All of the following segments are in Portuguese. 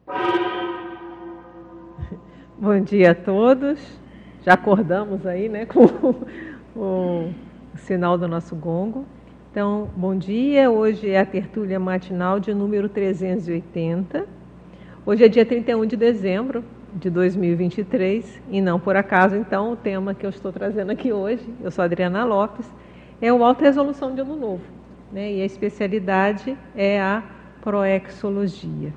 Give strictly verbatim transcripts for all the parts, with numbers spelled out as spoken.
Bom dia a todos. Já acordamos aí, né, com o, o sinal do nosso gongo. Então, bom dia. Hoje é a tertúlia matinal de número trezentos e oitenta. Hoje é dia trinta e um de dezembro de dois mil e vinte e três e não por acaso, então, o tema que eu estou trazendo aqui hoje, eu sou Adriana Lopes, é o Autorresolução de Ano Novo, né? E a especialidade é a proexologia.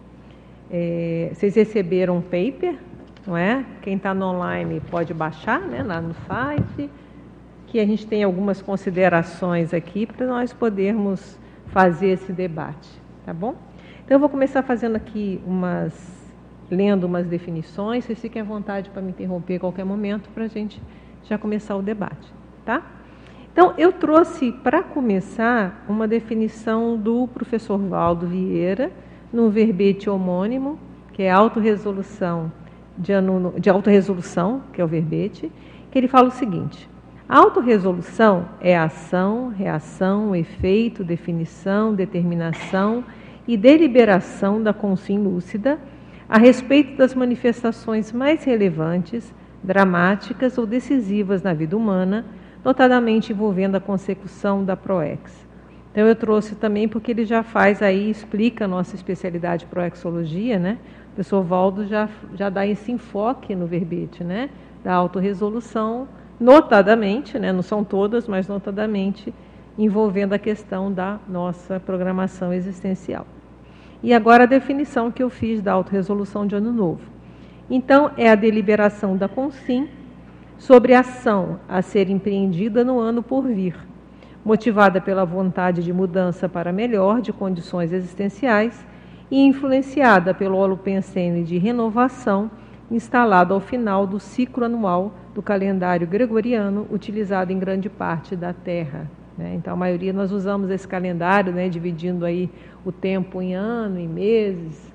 É, vocês receberam um paper, não é? Quem está no online pode baixar, né, lá no site, que a gente tem algumas considerações aqui para nós podermos fazer esse debate, tá bom? Então eu vou começar fazendo aqui umas, lendo umas definições, vocês fiquem à vontade para me interromper a qualquer momento para a gente já começar o debate, tá? Então eu trouxe para começar uma definição do professor Valdo Vieira, no verbete homônimo, que é autorresolução de, ano, de autorresolução, que é o verbete, que ele fala o seguinte: a autorresolução é ação, reação, efeito, definição, determinação e deliberação da consciência lúcida a respeito das manifestações mais relevantes, dramáticas ou decisivas na vida humana, notadamente envolvendo a consecução da proex. Então eu trouxe também porque ele já faz aí, explica a nossa especialidade proexologia, né? O professor Valdo já, já dá esse enfoque no verbete, né? Da autorresolução, notadamente, né? Não são todas, mas notadamente envolvendo a questão da nossa programação existencial. E agora a definição que eu fiz da autorresolução de Ano Novo. Então, é a deliberação da consciência sobre a ação a ser empreendida no ano por vir, motivada pela vontade de mudança para melhor de condições existenciais e influenciada pelo holopensene de renovação instalado ao final do ciclo anual do calendário gregoriano, utilizado em grande parte da Terra. Né? Então, a maioria nós usamos esse calendário, né, dividindo aí o tempo em ano, em meses.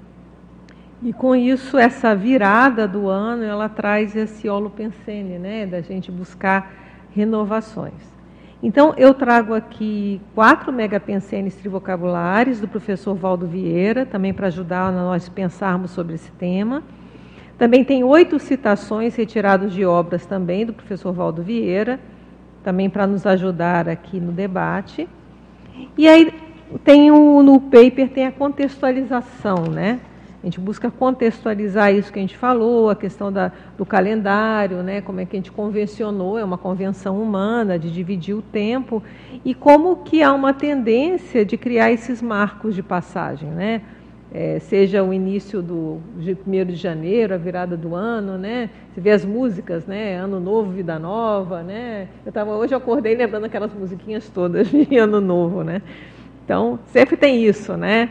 E com isso, essa virada do ano, ela traz esse holopensene, né, da gente buscar renovações. Então, eu trago aqui quatro megapensenes trivocabulares do professor Valdo Vieira, também para ajudar a nós pensarmos sobre esse tema. Também tem oito citações retiradas de obras também do professor Valdo Vieira, também para nos ajudar aqui no debate. E aí, tem o, no paper tem a contextualização, né? A gente busca contextualizar isso que a gente falou, a questão da, do calendário, né? Como é que a gente convencionou, é uma convenção humana de dividir o tempo, e como que há uma tendência de criar esses marcos de passagem, né? É, seja o início do de primeiro de janeiro, a virada do ano, né? Você vê as músicas, né? Ano Novo, Vida Nova, né? Eu tava, hoje eu acordei lembrando aquelas musiquinhas todas de Ano Novo, né? Então, sempre tem isso, né?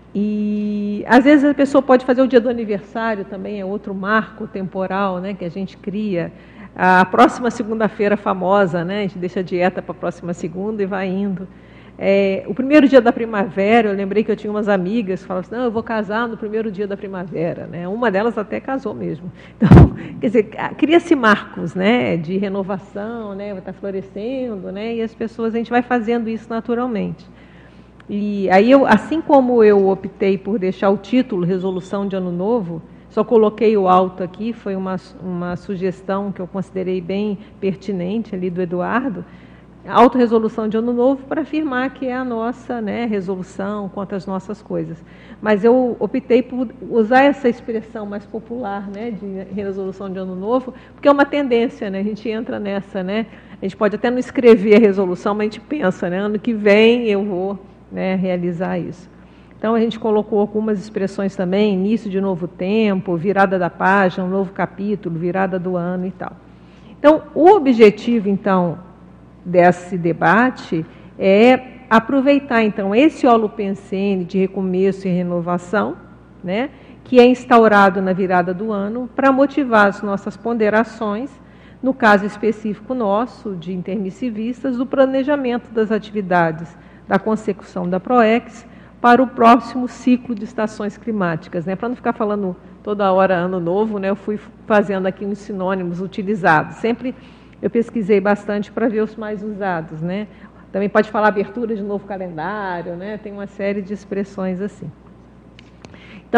E às vezes a pessoa pode fazer o dia do aniversário também, é outro marco temporal, né, que a gente cria. A próxima segunda-feira famosa, né, a gente deixa a dieta para a próxima segunda e vai indo. É, o primeiro dia da primavera, eu lembrei que eu tinha umas amigas que falavam assim, não, eu vou casar no primeiro dia da primavera, né? Uma delas até casou mesmo. Então, quer dizer, cria-se marcos, né, de renovação, né, vai estar florescendo, né, e as pessoas, a gente vai fazendo isso naturalmente. E aí, eu, assim como eu optei por deixar o título Resolução de Ano Novo, só coloquei o alto aqui, foi uma, uma sugestão que eu considerei bem pertinente ali do Eduardo, autorresolução de Ano Novo, para afirmar que é a nossa, né, resolução quanto às nossas coisas. Mas eu optei por usar essa expressão mais popular, né, de resolução de Ano Novo, porque é uma tendência, né, a gente entra nessa, né, a gente pode até não escrever a resolução, mas a gente pensa, né, ano que vem eu vou, né, realizar isso. Então a gente colocou algumas expressões também, início de novo tempo, virada da página, um novo capítulo, virada do ano e tal. Então, o objetivo, então, desse debate é aproveitar, então, esse holopensene de recomeço e renovação, né, que é instaurado na virada do ano, para motivar as nossas ponderações, no caso específico nosso, de intermissivistas, do planejamento das atividades da consecução da proex para o próximo ciclo de estações climáticas, né? Para não ficar falando toda hora ano novo, né? Eu fui fazendo aqui uns sinônimos utilizados. Sempre eu pesquisei bastante para ver os mais usados, né? Também pode falar abertura de novo calendário, né? Tem uma série de expressões assim. Então,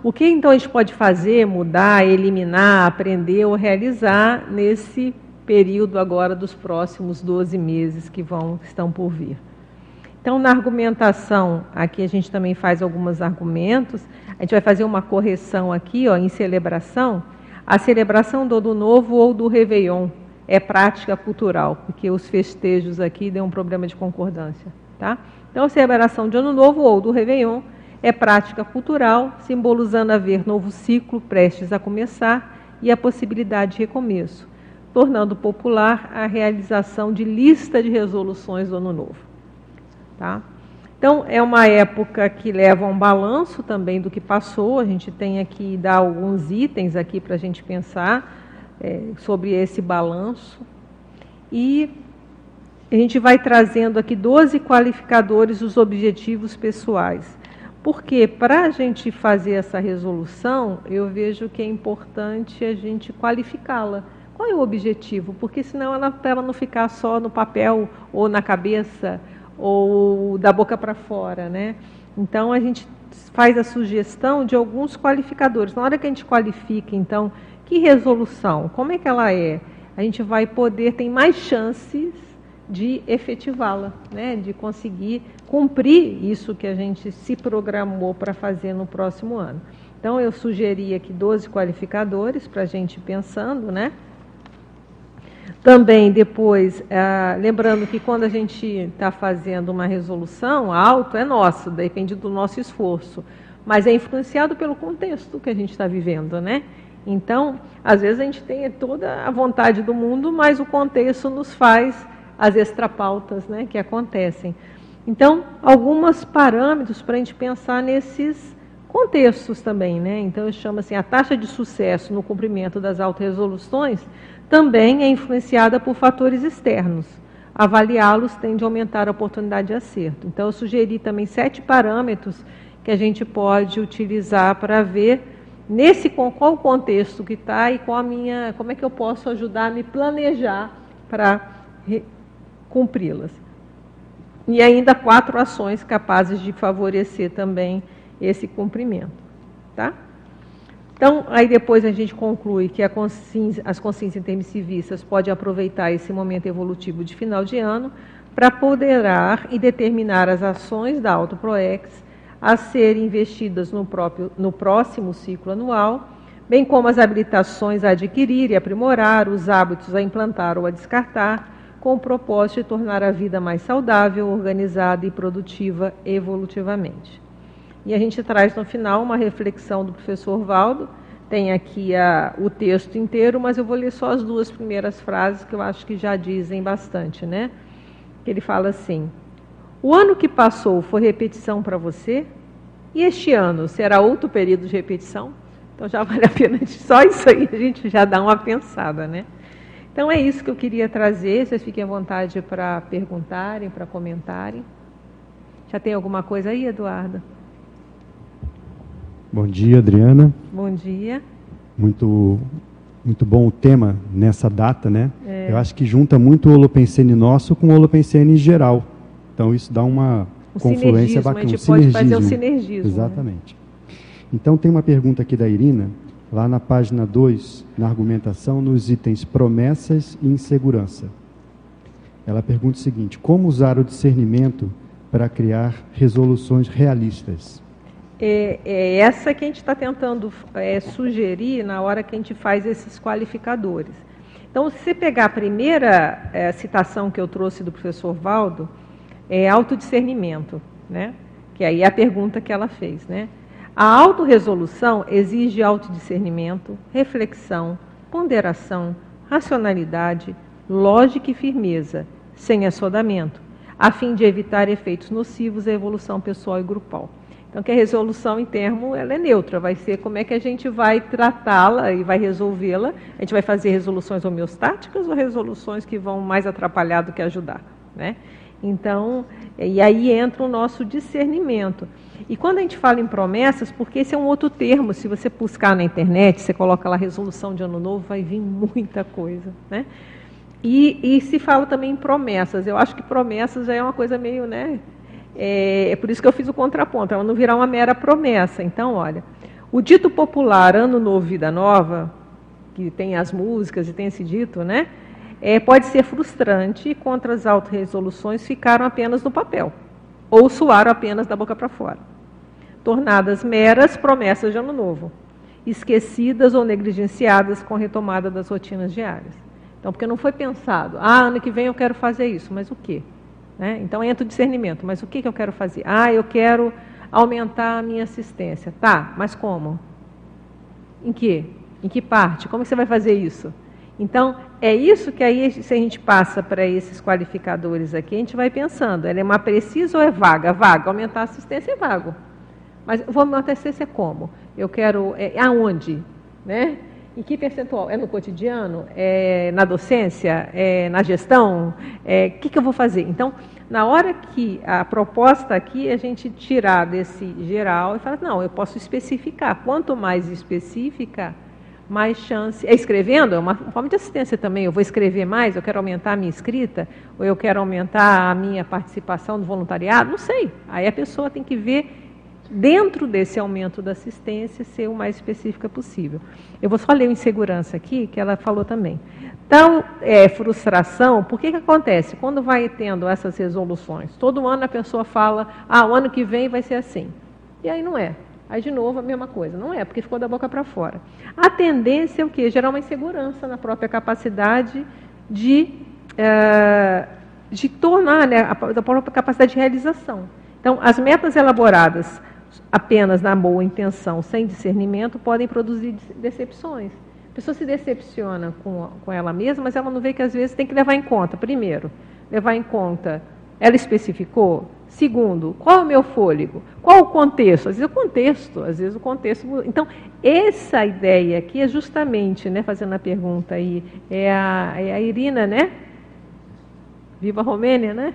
o que então a gente pode fazer, mudar, eliminar, aprender ou realizar nesse período agora dos próximos doze meses que vão, estão por vir? Então, na argumentação, aqui a gente também faz alguns argumentos. A gente vai fazer uma correção aqui, ó, em celebração. A celebração do Ano Novo ou do Réveillon é prática cultural, porque os festejos aqui dão um problema de concordância, tá? Então, a celebração de Ano Novo ou do Réveillon é prática cultural, simbolizando haver novo ciclo prestes a começar e a possibilidade de recomeço, tornando popular a realização de lista de resoluções do Ano Novo. Tá? Então, é uma época que leva a um balanço também do que passou. A gente tem aqui, dá alguns itens aqui para a gente pensar é, sobre esse balanço. E a gente vai trazendo aqui doze qualificadores dos objetivos pessoais. Porque, para a gente fazer essa resolução, eu vejo que é importante a gente qualificá-la. Qual é o objetivo? Porque senão ela, ela não ficar só no papel ou na cabeça, ou da boca para fora, né? Então, a gente faz a sugestão de alguns qualificadores. Na hora que a gente qualifica, então, que resolução, como é que ela é? A gente vai poder, tem mais chances de efetivá-la, né? De conseguir cumprir isso que a gente se programou para fazer no próximo ano. Então, eu sugeri aqui doze qualificadores para a gente ir pensando, né? Também, depois, ah, lembrando que quando a gente está fazendo uma resolução, alto é nosso, depende do nosso esforço, mas é influenciado pelo contexto que a gente está vivendo, né? Então, às vezes a gente tem toda a vontade do mundo, mas o contexto nos faz as extrapautas, né, que acontecem. Então, alguns parâmetros para a gente pensar nesses contextos também, né? Então, eu chamo assim, a taxa de sucesso no cumprimento das autorresoluções também é influenciada por fatores externos. Avaliá-los tende a aumentar a oportunidade de acerto. Então, eu sugeri também sete parâmetros que a gente pode utilizar para ver nesse, qual o contexto que está e qual a minha, como é que eu posso ajudar a me planejar para cumpri-las. E ainda quatro ações capazes de favorecer também esse cumprimento. Tá? Então, aí depois a gente conclui que a consciência, as consciências intermissivistas podem aproveitar esse momento evolutivo de final de ano para ponderar e determinar as ações da AutoProex a serem investidas no, próprio, no próximo ciclo anual, bem como as habilitações a adquirir e aprimorar, os hábitos a implantar ou a descartar, com o propósito de tornar a vida mais saudável, organizada e produtiva evolutivamente. E a gente traz no final uma reflexão do professor Valdo, tem aqui a, o texto inteiro, mas eu vou ler só as duas primeiras frases que eu acho que já dizem bastante, né? Ele fala assim: o ano que passou foi repetição para você? E este ano será outro período de repetição? Então já vale a pena, só isso aí a gente já dá uma pensada, né? Então é isso que eu queria trazer, vocês fiquem à vontade para perguntarem, para comentarem. Já tem alguma coisa aí, Eduarda? Bom dia, Adriana. Bom dia. Muito, muito bom o tema nessa data, né? É. Eu acho que junta muito o Holopensene nosso com o Holopensene em geral. Então, isso dá uma um confluência bacana. A gente um pode sinergismo. fazer um sinergismo. Exatamente. Né? Então, tem uma pergunta aqui da Irina, lá na página dois, na argumentação, nos itens promessas e insegurança. Ela pergunta o seguinte: como usar o discernimento para criar resoluções realistas? É, é essa que a gente está tentando é, sugerir na hora que a gente faz esses qualificadores. Então, se você pegar a primeira é, citação que eu trouxe do professor Valdo, é autodiscernimento, né? Que aí é a pergunta que ela fez, né? A autorresolução exige autodiscernimento, reflexão, ponderação, racionalidade, lógica e firmeza, sem assodamento, a fim de evitar efeitos nocivos à evolução pessoal e grupal. Então, que a resolução em termo, ela é neutra, vai ser como é que a gente vai tratá-la e vai resolvê-la. A gente vai fazer resoluções homeostáticas ou resoluções que vão mais atrapalhar do que ajudar, né? Então, e aí entra o nosso discernimento. E quando a gente fala em promessas, porque esse é um outro termo, se você buscar na internet, você coloca lá resolução de ano novo, vai vir muita coisa, né? E, e se fala também em promessas, eu acho que promessas já é uma coisa meio, né? É, é por isso que eu fiz o contraponto, ela não virar uma mera promessa. Então, olha, O dito popular Ano Novo, Vida Nova, que tem as músicas e tem esse dito, né? É, pode ser frustrante quando as autorresoluções ficaram apenas no papel, ou soaram apenas da boca para fora, tornadas meras promessas de ano novo, esquecidas ou negligenciadas com a retomada das rotinas diárias. Então, porque não foi pensado, ah, ano que vem eu quero fazer isso, mas o quê? Né? Então, entra o discernimento, mas o que, que eu quero fazer? Ah, eu quero aumentar a minha assistência. Tá, mas como? Em que? Em que parte? Como você vai fazer isso? Então, é isso que aí, se a gente passa para esses qualificadores aqui, a gente vai pensando, ela é uma precisa ou é vaga? Vaga, aumentar a assistência é vago. Mas vou aumentar a assistência como? Eu quero, é, aonde? Né? Em que percentual? É no cotidiano? É na docência? É na gestão? É, o que, que eu vou fazer? Então, na hora que a proposta aqui é a gente tirar desse geral e falar, não, eu posso especificar. Quanto mais específica, mais chance. É escrevendo? É uma forma de assistência também. Eu vou escrever mais? Eu quero aumentar a minha escrita? Ou eu quero aumentar a minha participação no voluntariado? Não sei. Aí a pessoa tem que ver, dentro desse aumento da assistência, ser o mais específica possível. Eu vou só ler o insegurança aqui, que ela falou também. Então, é, frustração, por que que acontece? Quando vai tendo essas resoluções, todo ano a pessoa fala, ah, o ano que vem vai ser assim. E aí não é. Aí, de novo, a mesma coisa. Não é, porque ficou da boca para fora. A tendência é o quê? Gerar uma insegurança na própria capacidade de, é, de tornar, né, a, da própria capacidade de realização. Então, as metas elaboradas apenas na boa intenção, sem discernimento, podem produzir decepções. A pessoa se decepciona com, com ela mesma, mas ela não vê que, às vezes, tem que levar em conta, primeiro, levar em conta, ela especificou? Segundo, qual é o meu fôlego? Qual o contexto? Às vezes o contexto, às vezes o contexto... Então, essa ideia aqui é justamente, né, fazendo a pergunta aí, é a, é a Irina, né? Viva a Romênia, né?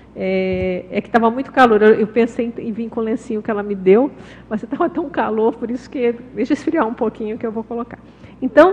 É, é que estava muito calor, eu, eu pensei em, em vir com o lencinho que ela me deu, mas estava tão calor, por isso que deixa esfriar um pouquinho que eu vou colocar. Então,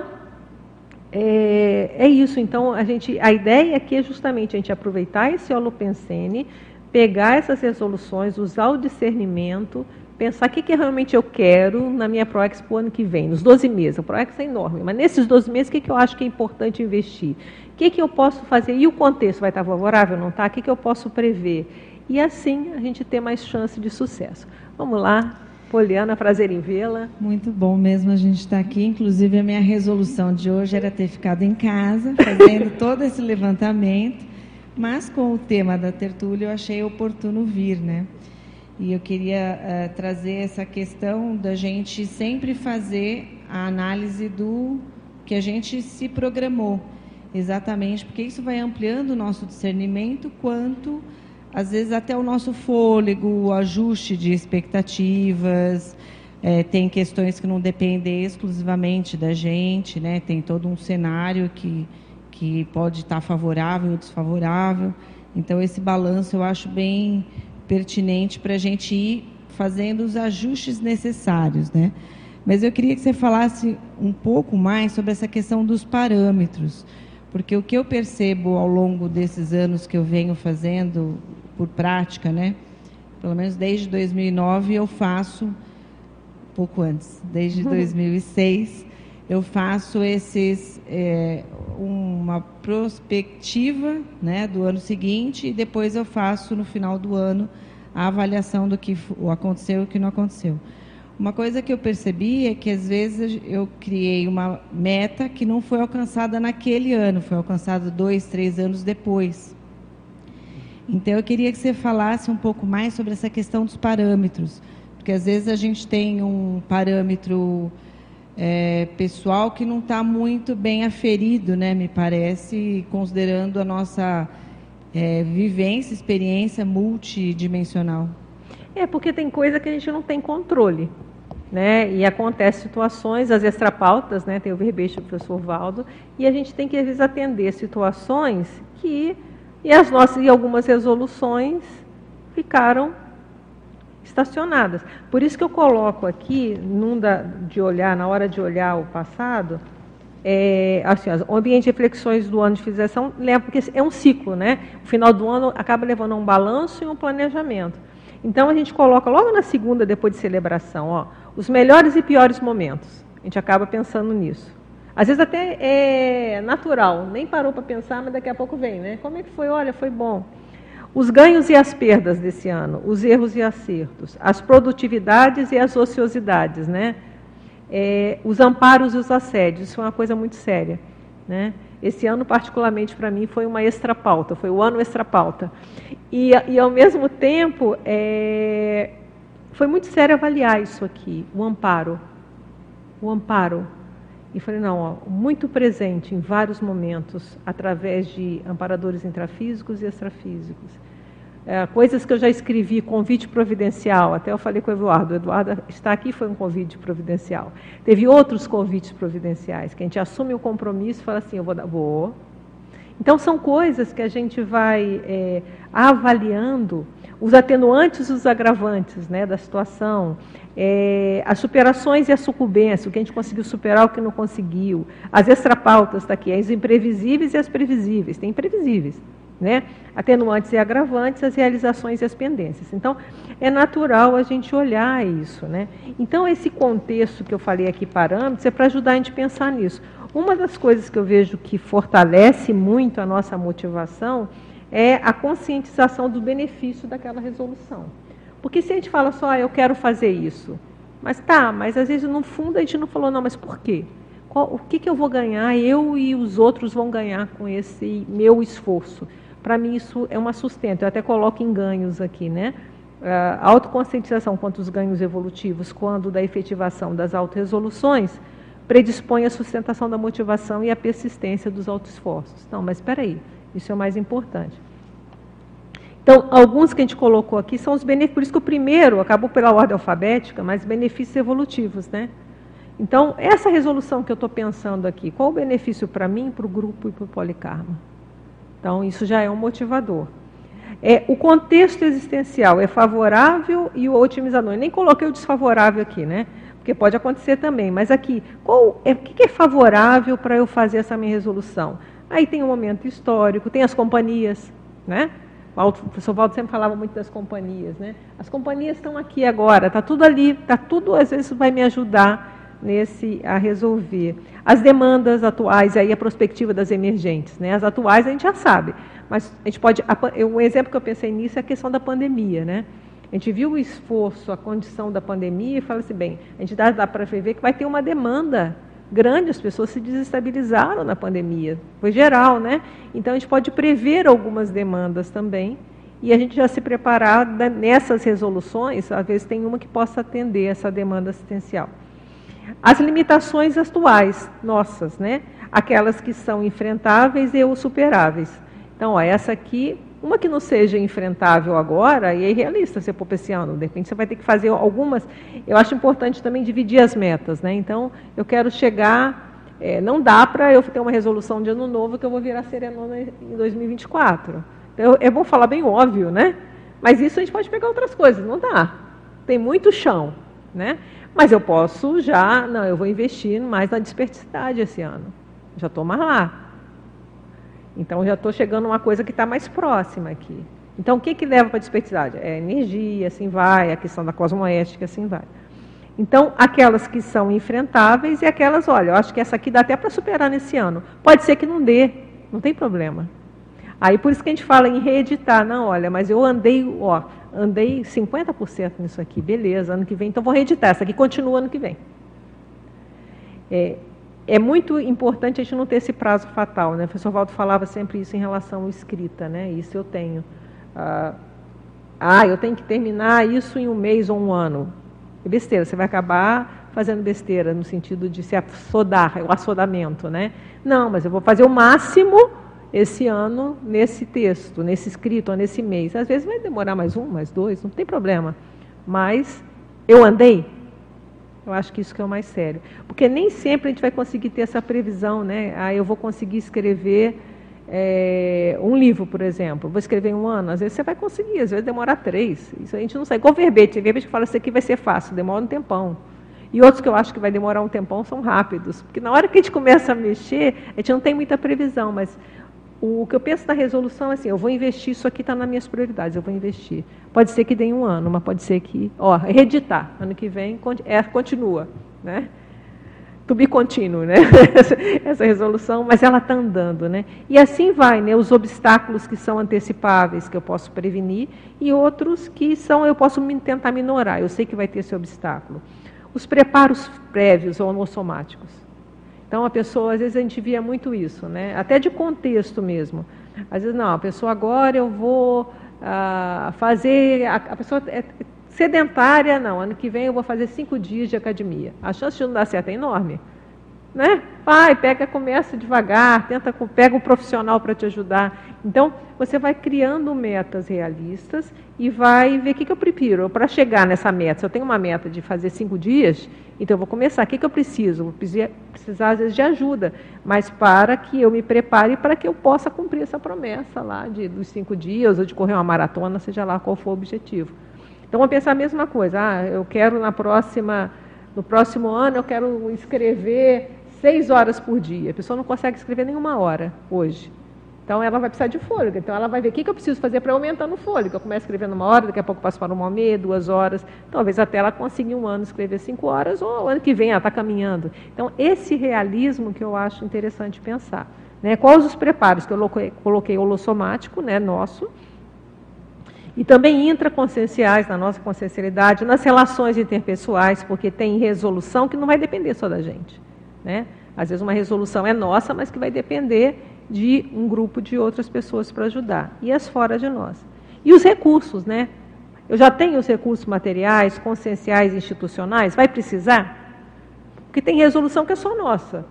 é, é isso. Então, a, gente, a ideia aqui é justamente a gente aproveitar esse holopensene, pegar essas resoluções, usar o discernimento, pensar o que, que realmente eu quero na minha ProExpo ano que vem, nos doze meses. A ProExpo é enorme, mas nesses doze meses, o que, que eu acho que é importante investir? O que, que eu posso fazer? E o contexto vai estar favorável, não está? O que, que eu posso prever? E assim a gente ter mais chance de sucesso. Vamos lá, Poliana, prazer em vê-la. Muito bom mesmo a gente estar aqui. Inclusive, a minha resolução de hoje era ter ficado em casa, fazendo todo esse levantamento, mas com o tema da tertúlia eu achei oportuno vir, né? E eu queria uh, trazer essa questão da gente sempre fazer a análise do que a gente se programou. Exatamente, porque isso vai ampliando o nosso discernimento, quanto, às vezes, até o nosso fôlego, o ajuste de expectativas, é, tem questões que não dependem exclusivamente da gente, né? Tem todo um cenário que, que pode estar favorável ou desfavorável. Então, esse balanço eu acho bem pertinente para a gente ir fazendo os ajustes necessários, né? Mas eu queria que você falasse um pouco mais sobre essa questão dos parâmetros, porque o que eu percebo ao longo desses anos que eu venho fazendo por prática, né? Pelo menos desde dois mil e nove eu faço, pouco antes, desde dois mil e seis, eu faço esses, é, uma prospectiva, né, do ano seguinte, e depois eu faço no final do ano a avaliação do que aconteceu e o que não aconteceu. Uma coisa que eu percebi é que, às vezes, eu criei uma meta que não foi alcançada naquele ano, foi alcançada dois, três anos depois. Então, eu queria que você falasse um pouco mais sobre essa questão dos parâmetros, porque, às vezes, a gente tem um parâmetro é, pessoal que não está muito bem aferido, né, me parece, considerando a nossa é, vivência, experiência multidimensional. É, porque tem coisa que a gente não tem controle, né? E acontece situações, as extrapautas, né? Tem o verbete do professor Valdo, e a gente tem que, às vezes, atender situações que, e as nossas, e algumas resoluções ficaram estacionadas. Por isso que eu coloco aqui, num da, de olhar, na hora de olhar o passado, é, assim, o ambiente de reflexões do ano de fixação, porque é um ciclo, né? O final do ano acaba levando a um balanço e um planejamento. Então, a gente coloca logo na segunda, depois de celebração, ó, os melhores e piores momentos. A gente acaba pensando nisso. Às vezes até é natural, nem parou para pensar, mas daqui a pouco vem, né? Como é que foi? Olha, foi bom. Os ganhos e as perdas desse ano, os erros e acertos, as produtividades e as ociosidades, né? É, os amparos e os assédios, isso é uma coisa muito séria, né? Esse ano, particularmente, para mim, foi uma extra-pauta, foi o ano extra-pauta. E, e, ao mesmo tempo, é, foi muito sério avaliar isso aqui, o amparo. O amparo. E falei, não, ó, muito presente em vários momentos, através de amparadores intrafísicos e extrafísicos. É, coisas que eu já escrevi, convite providencial, até eu falei com o Eduardo, o Eduardo está aqui, foi um convite providencial. Teve outros convites providenciais, que a gente assume o compromisso e fala assim, eu vou dar, vou. Então, são coisas que a gente vai é, avaliando, os atenuantes e os agravantes, né, da situação, é, as superações e a sucumbência, o que a gente conseguiu superar, o que não conseguiu, as extrapautas, está aqui, as imprevisíveis e as previsíveis, tem imprevisíveis, né? Atenuantes e agravantes, as realizações e as pendências. Então, é natural a gente olhar isso, né? Então, esse contexto que eu falei aqui, parâmetros, é para ajudar a gente a pensar nisso. Uma das coisas que eu vejo que fortalece muito a nossa motivação é a conscientização do benefício daquela resolução. Porque se a gente fala só, ah, eu quero fazer isso, mas tá, mas às vezes no fundo a gente não falou, não, mas por quê? Qual, o que, que eu vou ganhar, eu e os outros vão ganhar com esse meu esforço? Para mim isso é uma sustento, eu até coloco em ganhos aqui, né? A autoconscientização quanto os ganhos evolutivos, quando da efetivação das autorresoluções, predispõe a sustentação da motivação e a persistência dos autoesforços. Não, mas espera aí, isso é o mais importante. Então, alguns que a gente colocou aqui são os benefícios, por isso que o primeiro acabou pela ordem alfabética, mas benefícios evolutivos, né? Então, essa resolução que eu estou pensando aqui, qual o benefício para mim, para o grupo e para o Policarmo? Então, isso já é um motivador. É, o contexto existencial é favorável e o otimizador. Eu nem coloquei o desfavorável aqui, né? Porque pode acontecer também. Mas aqui, qual é, o que é favorável para eu fazer essa minha resolução? Aí tem um momento histórico, tem as companhias, né? O professor Valdo sempre falava muito das companhias, né? As companhias estão aqui agora, está tudo ali, está tudo, às vezes vai me ajudar nesse, a resolver. As demandas atuais, aí a perspectiva das emergentes, né? As atuais a gente já sabe, mas a gente pode, a, um exemplo que eu pensei nisso é a questão da pandemia, né? A gente viu o esforço, a condição da pandemia e fala assim, bem, a gente dá, dá para ver que vai ter uma demanda grande, as pessoas se desestabilizaram na pandemia, foi geral, né? Então a gente pode prever algumas demandas também e a gente já se preparar nessas resoluções, às vezes tem uma que possa atender essa demanda assistencial. As limitações atuais, nossas, né? Aquelas que são enfrentáveis e ou superáveis. Então, ó, essa aqui, uma que não seja enfrentável agora, e é irrealista você pôr para esse ano, de repente você vai ter que fazer algumas. Eu acho importante também dividir as metas, né? Então, eu quero chegar, é, não dá para eu ter uma resolução de ano novo que eu vou virar serenona em dois mil e vinte e quatro. Então, é bom falar bem óbvio, né? Mas isso a gente pode pegar outras coisas, não dá. Tem muito chão, né? Mas eu posso já, não, eu vou investir mais na desperticidade esse ano. Já estou mais lá. Então, já estou chegando a uma coisa que está mais próxima aqui. Então, o que, que leva para a desperticidade? É energia, assim vai, a questão da cosmoética, assim vai. Então, aquelas que são enfrentáveis e aquelas, olha, eu acho que essa aqui dá até para superar nesse ano. Pode ser que não dê, não tem problema. Aí, por isso que a gente fala em reeditar. Não, olha, mas eu andei, ó, andei cinquenta por cento nisso aqui, beleza, ano que vem, então vou reeditar. Essa aqui continua ano que vem. É, é muito importante a gente não ter esse prazo fatal, né? O professor Valdo falava sempre isso em relação à escrita, né? Isso eu tenho. Ah, ah, eu tenho que terminar isso em um mês ou um ano. É besteira, você vai acabar fazendo besteira, no sentido de se assodar, o assodamento, né? Não, mas eu vou fazer o máximo esse ano nesse texto, nesse escrito, ou nesse mês. Às vezes vai demorar mais um, mais dois, não tem problema. Mas eu andei. Eu acho que isso que é o mais sério. Porque nem sempre a gente vai conseguir ter essa previsão, né? Ah, eu vou conseguir escrever é, um livro, por exemplo. Vou escrever em um ano. Às vezes você vai conseguir, às vezes demora três. Isso a gente não sabe. Igual verbete. Verbete que fala, isso aqui vai ser fácil, demora um tempão. E outros que eu acho que vai demorar um tempão são rápidos. Porque na hora que a gente começa a mexer, a gente não tem muita previsão, mas o que eu penso na resolução é assim, eu vou investir, isso aqui está nas minhas prioridades, eu vou investir. Pode ser que dê um ano, mas pode ser que, ó, reeditar, ano que vem, é, continua, né? To be continuo, né? Essa resolução, mas ela está andando, né? E assim vai, né? Os obstáculos que são antecipáveis, que eu posso prevenir, e outros que são, eu posso tentar minorar, eu sei que vai ter esse obstáculo. Os preparos prévios ou homossomáticos. Então, a pessoa, às vezes a gente via muito isso, né? Até de contexto mesmo. Às vezes, não, a pessoa agora eu vou ah, fazer, a, a pessoa é sedentária, não, ano que vem eu vou fazer cinco dias de academia. A chance de não dar certo é enorme, né? Vai, pega, começa devagar, tenta, pega um profissional para te ajudar. Então, você vai criando metas realistas e vai ver o que, que eu prefiro. Para chegar nessa meta, se eu tenho uma meta de fazer cinco dias, então eu vou começar. O que, que eu preciso? Vou precisar, às vezes, de ajuda, mas para que eu me prepare para que eu possa cumprir essa promessa lá de, dos cinco dias, ou de correr uma maratona, seja lá qual for o objetivo. Então, vamos pensar a mesma coisa. Ah, eu quero na próxima, no próximo ano, eu quero escrever seis horas por dia. A pessoa não consegue escrever nenhuma hora hoje. Então, ela vai precisar de fôlego. Então, ela vai ver o que eu preciso fazer para aumentar no fôlego. Eu começo escrevendo uma hora, daqui a pouco passo para uma meia, duas horas. Talvez até ela consiga em um ano escrever cinco horas, ou ano que vem ela está caminhando. Então, esse realismo que eu acho interessante pensar. Né? Quais os preparos que eu coloquei, coloquei holossomático, né, nosso, e também intraconscienciais, na nossa consciencialidade, nas relações interpessoais, porque tem resolução que não vai depender só da gente. Né? Às vezes uma resolução é nossa, mas que vai depender de um grupo de outras pessoas para ajudar. E as fora de nós. E os recursos, né? Eu já tenho os recursos materiais, conscienciais e institucionais, vai precisar? Porque tem resolução que é só nossa.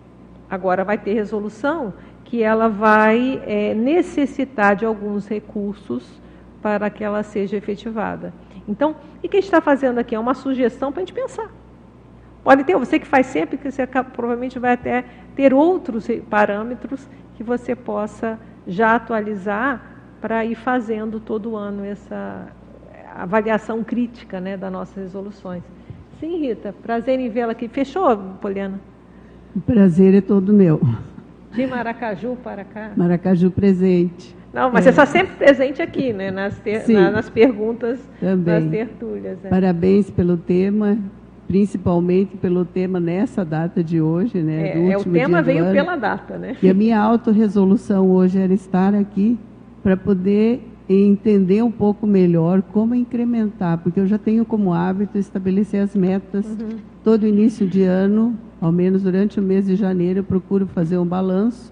Agora vai ter resolução que ela vai é, necessitar de alguns recursos para que ela seja efetivada. Então, o que a gente está fazendo aqui? É uma sugestão para a gente pensar. Pode ter, você que faz sempre, que você provavelmente vai até ter outros parâmetros que você possa já atualizar para ir fazendo todo ano essa avaliação crítica, né, das nossas resoluções. Sim, Rita, prazer em vê-la aqui. Fechou, Poliana? O prazer é todo meu. De Maracaju para cá? Maracaju presente. Não, mas é. Você está sempre presente aqui, né, nas, ter, na, nas perguntas, também. nas tertúlias. É. Parabéns pelo tema, principalmente pelo tema nessa data de hoje, né? É, do último é o tema dia do veio ano. pela data, né? E a minha autorresolução hoje era estar aqui para poder entender um pouco melhor como incrementar, porque eu já tenho como hábito estabelecer as metas. Uhum. Todo início de ano, ao menos durante o mês de janeiro, eu procuro fazer um balanço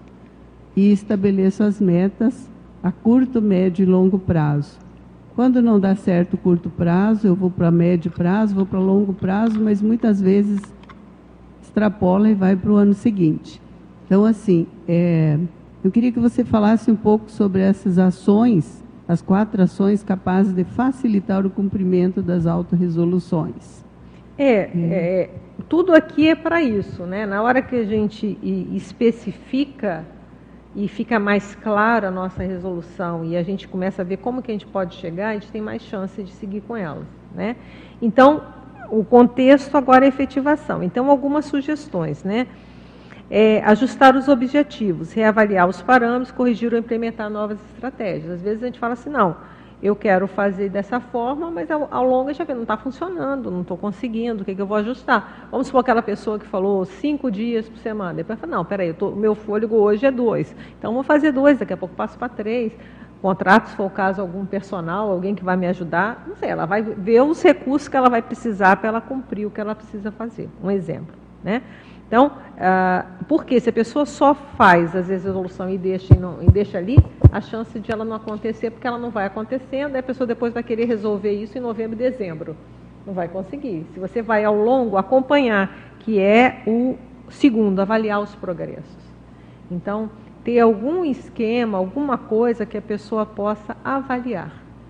e estabeleço as metas a curto, médio e longo prazo. Quando não dá certo o curto prazo, eu vou para médio prazo, vou para longo prazo, mas muitas vezes extrapola e vai para o ano seguinte. Então, assim, é, eu queria que você falasse um pouco sobre essas ações, as quatro ações capazes de facilitar o cumprimento das autorresoluções. É, é. é tudo aqui é para isso, né? Na hora que a gente especifica e fica mais clara a nossa resolução e a gente começa a ver como que a gente pode chegar, a gente tem mais chance de seguir com elas, né? Então, o contexto agora é efetivação. Então, algumas sugestões, né? É, ajustar os objetivos, reavaliar os parâmetros, corrigir ou implementar novas estratégias. Às vezes a gente fala assim, não, eu quero fazer dessa forma, mas ao, ao longo já vê, não está funcionando, não estou conseguindo, o que, que eu vou ajustar? Vamos supor aquela pessoa que falou cinco dias por semana, depois fala, não, peraí, o meu fôlego hoje é dois, então vou fazer dois, daqui a pouco passo para três, contrato, se for o caso, algum personal, alguém que vai me ajudar, não sei, ela vai ver os recursos que ela vai precisar para ela cumprir o que ela precisa fazer, um exemplo, né? Então, ah, porque se a pessoa só faz, às vezes, a resolução e deixa, e, não, e deixa ali, a chance de ela não acontecer, porque ela não vai acontecendo, aí a pessoa depois vai querer resolver isso em novembro e dezembro. Não vai conseguir. Se você vai ao longo acompanhar, que é o segundo, avaliar os progressos. Então, ter algum esquema, alguma coisa que a pessoa possa avaliar.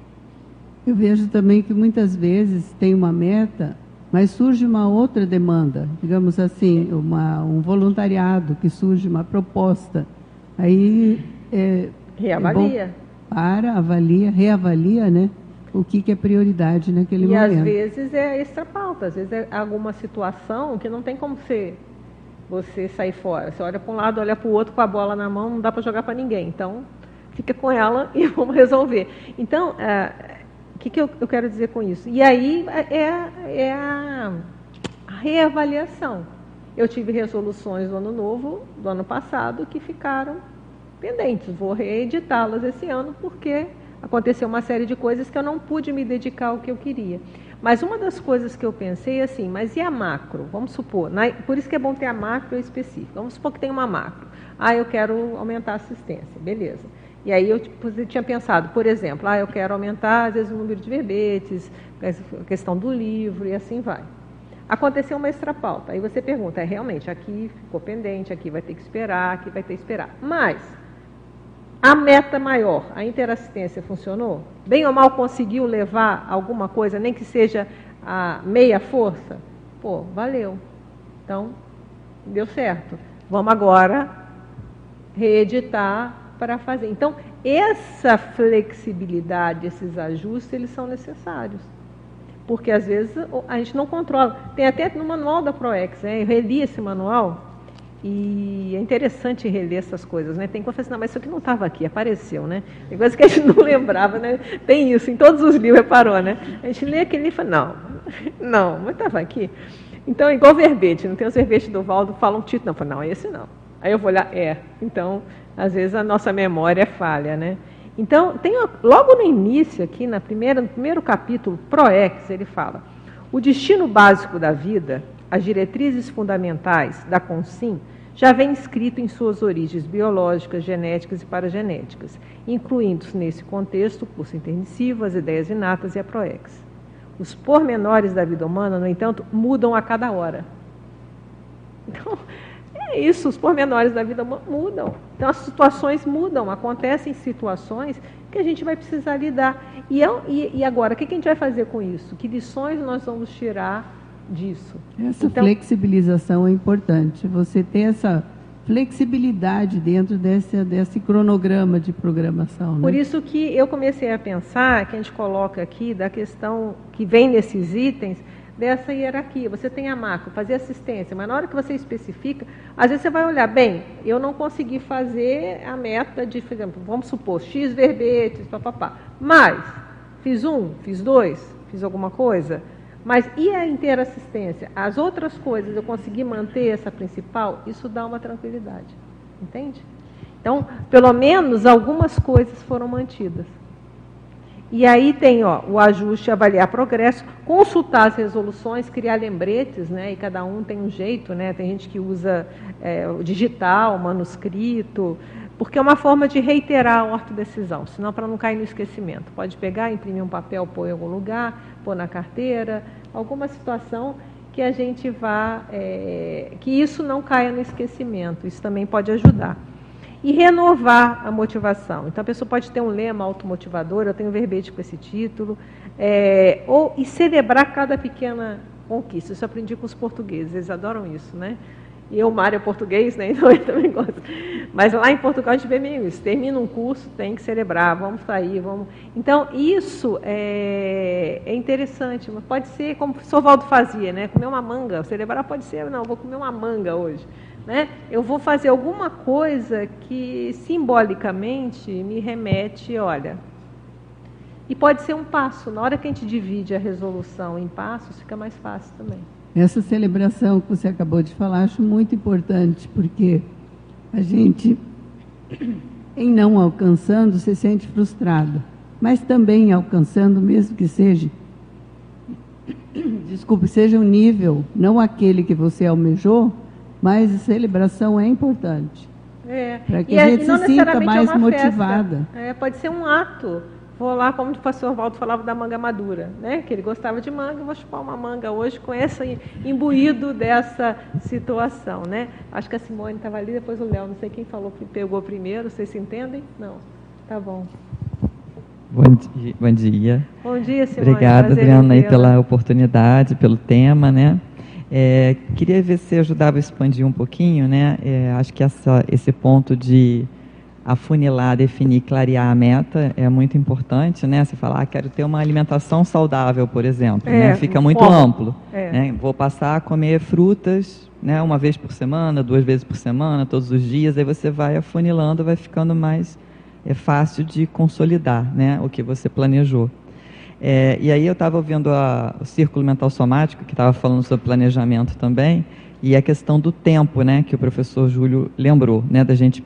Eu vejo também que muitas vezes tem uma meta, mas surge uma outra demanda, digamos assim, uma, um voluntariado, que surge uma proposta. Aí é, reavalia. É bom, para, avalia, reavalia, né? O que, que é prioridade naquele e momento. E às vezes é extra pauta, às vezes é alguma situação que não tem como ser você sair fora. Você olha para um lado, olha para o outro com a bola na mão, não dá para jogar para ninguém. Então, fica com ela e vamos resolver. Então, é, o que, que eu, eu quero dizer com isso? E aí é, é a, a reavaliação. Eu tive resoluções do ano novo, do ano passado, que ficaram pendentes. Vou reeditá-las esse ano, porque aconteceu uma série de coisas que eu não pude me dedicar ao que eu queria. Mas uma das coisas que eu pensei é assim, mas e a macro? Vamos supor, na, por isso que é bom ter a macro específica. Vamos supor que tem uma macro. Ah, eu quero aumentar a assistência, beleza. E aí eu, eu tinha pensado, por exemplo, ah, eu quero aumentar, às vezes, o número de verbetes, a questão do livro e assim vai. Aconteceu uma extrapauta. Aí você pergunta, é realmente, aqui ficou pendente, aqui vai ter que esperar, aqui vai ter que esperar. Mas a meta maior, a interassistência, funcionou? Bem ou mal conseguiu levar alguma coisa, nem que seja a meia força? Pô, valeu. Então, deu certo. Vamos agora reeditar para fazer. Então, essa flexibilidade, esses ajustes, eles são necessários. Porque, às vezes, a gente não controla. Tem até no manual da ProEx, né? Eu reli esse manual e é interessante reler essas coisas, né? Tem coisa assim, não, mas isso aqui não estava aqui, apareceu, né? Tem coisas que a gente não lembrava, né? Tem isso, em todos os livros, reparou, né? A gente lê aquele e fala, não, não, mas estava aqui. Então, igual verbete, não tem os verbetes do Valdo, fala um título, não, fala, não, esse não. Aí eu vou olhar, é. Então, às vezes a nossa memória é falha, né? Então, tem, logo no início, aqui, na primeira, no primeiro capítulo, ProEx, ele fala, o destino básico da vida, as diretrizes fundamentais da Consim, já vem escrito em suas origens biológicas, genéticas e paragenéticas, incluindo-se nesse contexto o curso intermissivo, as ideias inatas e a ProEx. Os pormenores da vida humana, no entanto, mudam a cada hora. Então, é isso, os pormenores da vida mudam. Então, as situações mudam, acontecem situações que a gente vai precisar lidar. E, eu, e, e agora, o que a gente vai fazer com isso? Que lições nós vamos tirar disso? Essa então, flexibilização é importante. Você ter essa flexibilidade dentro desse, desse cronograma de programação. Né? Por isso que eu comecei a pensar, que a gente coloca aqui, da questão que vem nesses itens, dessa hierarquia. Você tem a macro, fazer assistência, mas na hora que você especifica, às vezes você vai olhar, bem, eu não consegui fazer a meta de, por exemplo, vamos supor, X verbetes, papapá. Mas, fiz um, fiz dois, fiz alguma coisa, mas e a interassistência? As outras coisas, eu consegui manter essa principal, isso dá uma tranquilidade, entende? Então, pelo menos algumas coisas foram mantidas. E aí tem ó, o ajuste, avaliar progresso, consultar as resoluções, criar lembretes, né? E cada um tem um jeito, né? Tem gente que usa é, o digital, o manuscrito, porque é uma forma de reiterar a ortodecisão, senão para não cair no esquecimento. Pode pegar, imprimir um papel, pôr em algum lugar, pôr na carteira, alguma situação que a gente vá, é, que isso não caia no esquecimento, isso também pode ajudar. E renovar a motivação. Então, a pessoa pode ter um lema automotivador, eu tenho um verbete com esse título, é, ou, e celebrar cada pequena conquista. Isso eu aprendi com os portugueses, eles adoram isso, né? E eu, Mário, é português, né? Então eu também gosto. Mas lá em Portugal a gente vê meio isso. Termina um curso, tem que celebrar, vamos sair, vamos... Então, isso é, é interessante. Pode ser como o professor Valdo fazia, né? Comer uma manga. Celebrar pode ser, não, vou comer uma manga hoje. Né? Eu vou fazer alguma coisa que simbolicamente me remete, olha, e pode ser um passo, na hora que a gente divide a resolução em passos, fica mais fácil também. Essa celebração que você acabou de falar, acho muito importante, porque a gente, em não alcançando, se sente frustrado, mas também alcançando, mesmo que seja, desculpe, seja um nível, não aquele que você almejou, mas a celebração é importante. É. Para que e a gente e não se sinta mais é uma motivada. É, pode ser um ato. Vou lá, como o pastor Valdo falava da manga madura, né? Que ele gostava de manga, vou chupar uma manga hoje com esse imbuído dessa situação, né? Acho que a Simone estava ali, depois o Léo, não sei quem falou que pegou primeiro, vocês se entendem? Não. Tá bom. Bom dia. Bom dia, bom dia Simone. Obrigada, Adriana, aí pela oportunidade, pelo tema, né? É, queria ver se ajudava a expandir um pouquinho, né? É, acho que essa, esse ponto de afunilar, definir, clarear a meta é muito importante, né? Você falar, ah, quero ter uma alimentação saudável, por exemplo, É, né? Fica um muito foco. amplo. É. Né? Vou passar a comer frutas, né? Uma vez por semana, duas vezes por semana, todos os dias, aí você vai afunilando, vai ficando mais é, fácil de consolidar, né? O que você planejou. É, e aí eu estava ouvindo a, o Círculo Mental Somático, que estava falando sobre planejamento também, e a questão do tempo, né, que o professor Júlio lembrou, né, da gente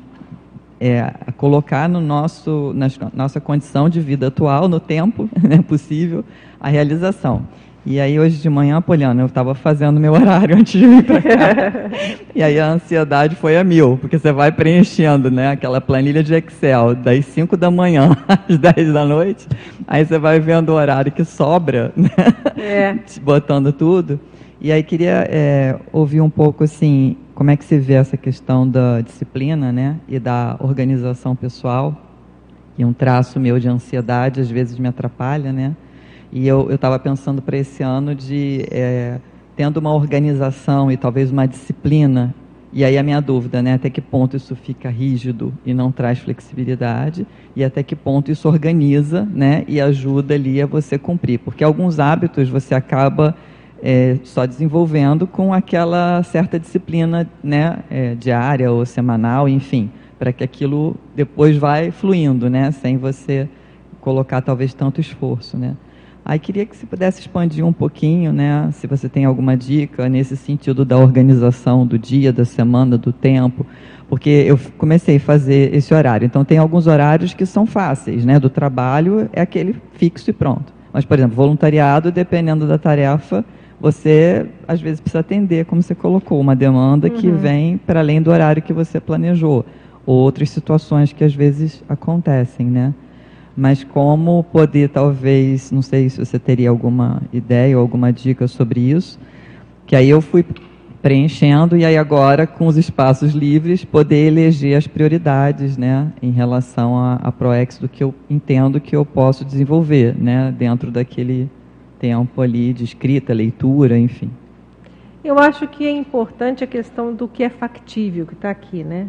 é, colocar no nosso, na nossa condição de vida atual, no tempo, né, possível, a realização. E aí hoje de manhã, Poliana, eu estava fazendo meu horário antes de vir para cá. E aí a ansiedade foi a mil, porque você vai preenchendo, né, aquela planilha de Excel das cinco da manhã às dez da noite, aí você vai vendo o horário que sobra, né, É. botando tudo. E aí queria é, ouvir um pouco assim, como é que você vê essa questão da disciplina, né, e da organização pessoal, e um traço meu de ansiedade às vezes me atrapalha, né? E eu estava pensando para esse ano de, é, tendo uma organização e talvez uma disciplina, e aí a minha dúvida, né, até que ponto isso fica rígido e não traz flexibilidade, e até que ponto isso organiza, né, e ajuda ali a você cumprir. Porque alguns hábitos você acaba é, só desenvolvendo com aquela certa disciplina, né, é, diária ou semanal, enfim, para que aquilo depois vai fluindo, né, sem você colocar talvez tanto esforço, né. Aí queria que você pudesse expandir um pouquinho, né, se você tem alguma dica nesse sentido da organização do dia, da semana, do tempo, porque eu comecei a fazer esse horário. Então, tem alguns horários que são fáceis, né, do trabalho é aquele fixo e pronto. Mas, por exemplo, voluntariado, dependendo da tarefa, você, às vezes, precisa atender, como você colocou, uma demanda uhum. que vem para além do horário que você planejou, ou outras situações que, às vezes, acontecem, né? Mas como poder, talvez, não sei se você teria alguma ideia ou alguma dica sobre isso, que aí eu fui preenchendo e aí agora, com os espaços livres, poder eleger as prioridades, né, em relação a, a ProEx do que eu entendo que eu posso desenvolver, né, dentro daquele tempo ali de escrita, leitura, enfim. Eu acho que é importante a questão do que é factível, que está aqui, né?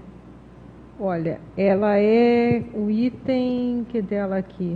Olha, ela é o item que dela aqui.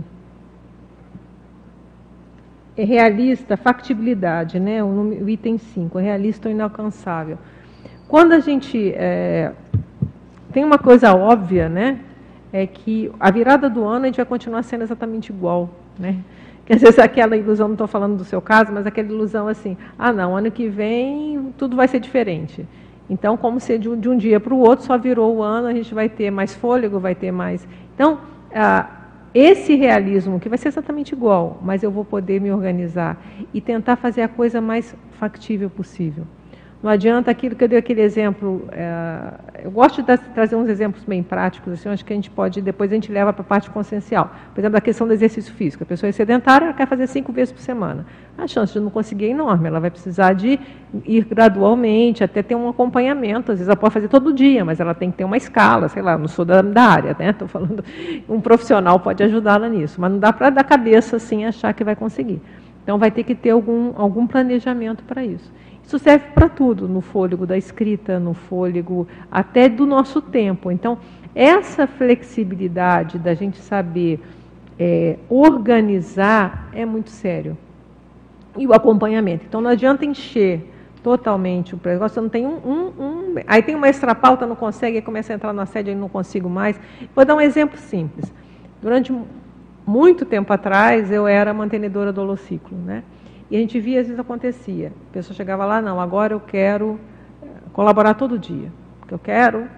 É realista, factibilidade, né? O, nome, o item cinco, é realista ou inalcançável. Quando a gente é, tem uma coisa óbvia, né? É que a virada do ano a gente vai continuar sendo exatamente igual, né? Que às vezes aquela ilusão, não estou falando do seu caso, mas aquela ilusão assim, ah não, ano que vem tudo vai ser diferente. Então, como se de um, de um dia para o outro só virou o ano, a gente vai ter mais fôlego, vai ter mais... Então, ah, esse realismo, que vai ser exatamente igual, mas eu vou poder me organizar e tentar fazer a coisa mais factível possível. Não adianta aquilo que eu dei aquele exemplo, é, eu gosto de trazer uns exemplos bem práticos, assim, acho que a gente pode, depois a gente leva para a parte consciencial. Por exemplo, a questão do exercício físico. A pessoa é sedentária, ela quer fazer cinco vezes por semana. A chance de não conseguir é enorme, ela vai precisar de ir gradualmente, até ter um acompanhamento. Às vezes ela pode fazer todo dia, mas ela tem que ter uma escala, sei lá, não sou da, da área, né? Estou falando, um profissional pode ajudá-la nisso, mas não dá para dar cabeça assim achar que vai conseguir. Então vai ter que ter algum, algum planejamento para isso. Isso serve para tudo, no fôlego da escrita, no fôlego até do nosso tempo. Então, essa flexibilidade da gente saber é, organizar é muito sério. E o acompanhamento. Então, não adianta encher totalmente o negócio, você não tem um, um, um... Aí tem uma extra pauta, não consegue, aí começa a entrar na sede, aí não consigo mais. Vou dar um exemplo simples. Durante muito tempo atrás, eu era mantenedora do holociclo, né? E a gente via, às vezes acontecia. A pessoa chegava lá, não, agora eu quero colaborar todo dia, porque eu quero.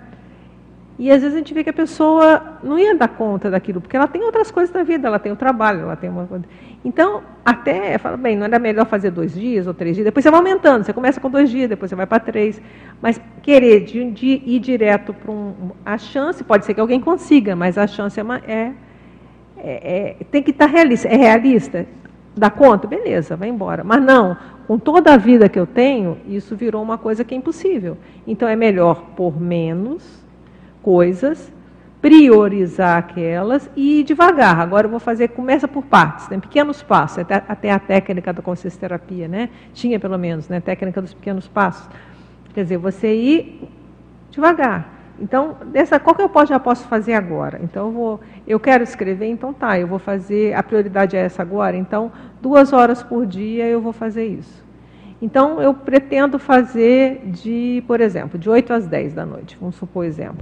E às vezes a gente vê que a pessoa não ia dar conta daquilo, porque ela tem outras coisas na vida, ela tem o trabalho, ela tem uma coisa. Então, até, fala, bem, não era melhor fazer dois dias ou três dias, depois você vai aumentando, você começa com dois dias, depois você vai para três. Mas querer de, de ir direto para um... A chance, pode ser que alguém consiga, mas a chance é... Uma, é, é, é tem que estar realista. É realista? Dá conta? Beleza, vai embora. Mas não, com toda a vida que eu tenho, isso virou uma coisa que é impossível. Então é melhor pôr menos coisas, priorizar aquelas e ir devagar. Agora eu vou fazer, começa por partes, né? Pequenos passos, até, até a técnica da consciencioterapia, né? Tinha pelo menos, né? Técnica dos pequenos passos. Quer dizer, você ir devagar. Então, dessa, qual que eu posso, já posso fazer agora? Então, eu, vou, eu quero escrever, então tá, eu vou fazer, a prioridade é essa agora, então, duas horas por dia eu vou fazer isso. Então, eu pretendo fazer de, por exemplo, de oito às dez da noite, vamos supor exemplo.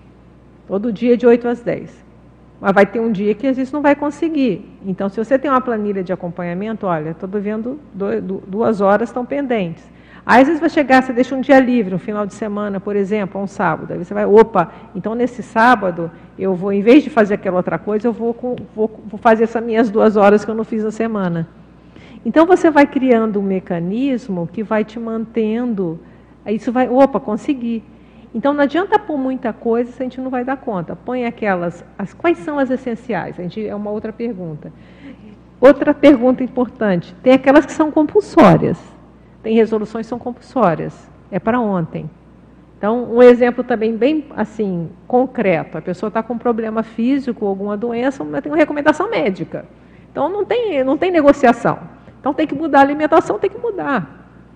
Todo dia de oito às dez. Mas vai ter um dia que às vezes não vai conseguir. Então, se você tem uma planilha de acompanhamento, olha, estou vendo duas horas estão pendentes. Aí, às vezes vai chegar, você deixa um dia livre, um final de semana, por exemplo, um sábado. Aí você vai, opa, então nesse sábado, eu vou, em vez de fazer aquela outra coisa, eu vou, vou, vou fazer essas minhas duas horas que eu não fiz na semana. Então, você vai criando um mecanismo que vai te mantendo, aí isso vai, opa, consegui. Então, não adianta pôr muita coisa se a gente não vai dar conta. Põe aquelas, as, quais são as essenciais? A gente, é uma outra pergunta. Outra pergunta importante, tem aquelas que são compulsórias. Tem resoluções que são compulsórias, é para ontem. Então, um exemplo também bem assim, concreto, a pessoa está com um problema físico, alguma doença, mas tem uma recomendação médica. Então, não tem, não tem negociação. Então, tem que mudar a alimentação, tem que mudar.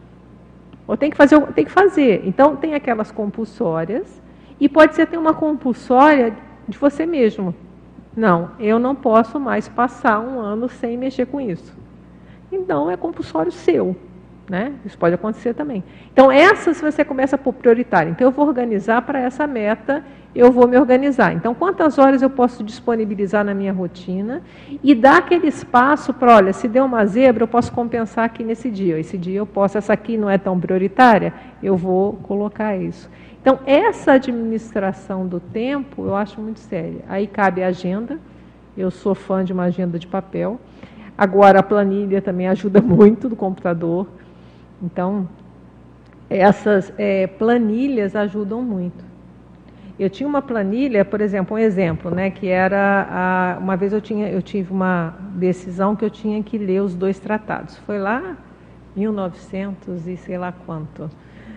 Ou tem que fazer, tem que fazer. Então, tem aquelas compulsórias, e pode ser ter uma compulsória de você mesmo. Não, eu não posso mais passar um ano sem mexer com isso. Então, é compulsório seu. Né? Isso pode acontecer também. Então, essa, se você começa por prioritário, então eu vou organizar para essa meta, eu vou me organizar. Então, quantas horas eu posso disponibilizar na minha rotina e dar aquele espaço para, olha, se deu uma zebra, eu posso compensar aqui nesse dia. Esse dia eu posso, essa aqui não é tão prioritária, eu vou colocar isso. Então, essa administração do tempo, eu acho muito séria. Aí cabe a agenda, eu sou fã de uma agenda de papel. Agora, a planilha também ajuda muito do computador. Então, essas é, planilhas ajudam muito. Eu tinha uma planilha, por exemplo, um exemplo, né, que era, a, uma vez eu, tinha, eu tive uma decisão que eu tinha que ler os dois tratados. Foi lá em mil e novecentos e sei lá quanto.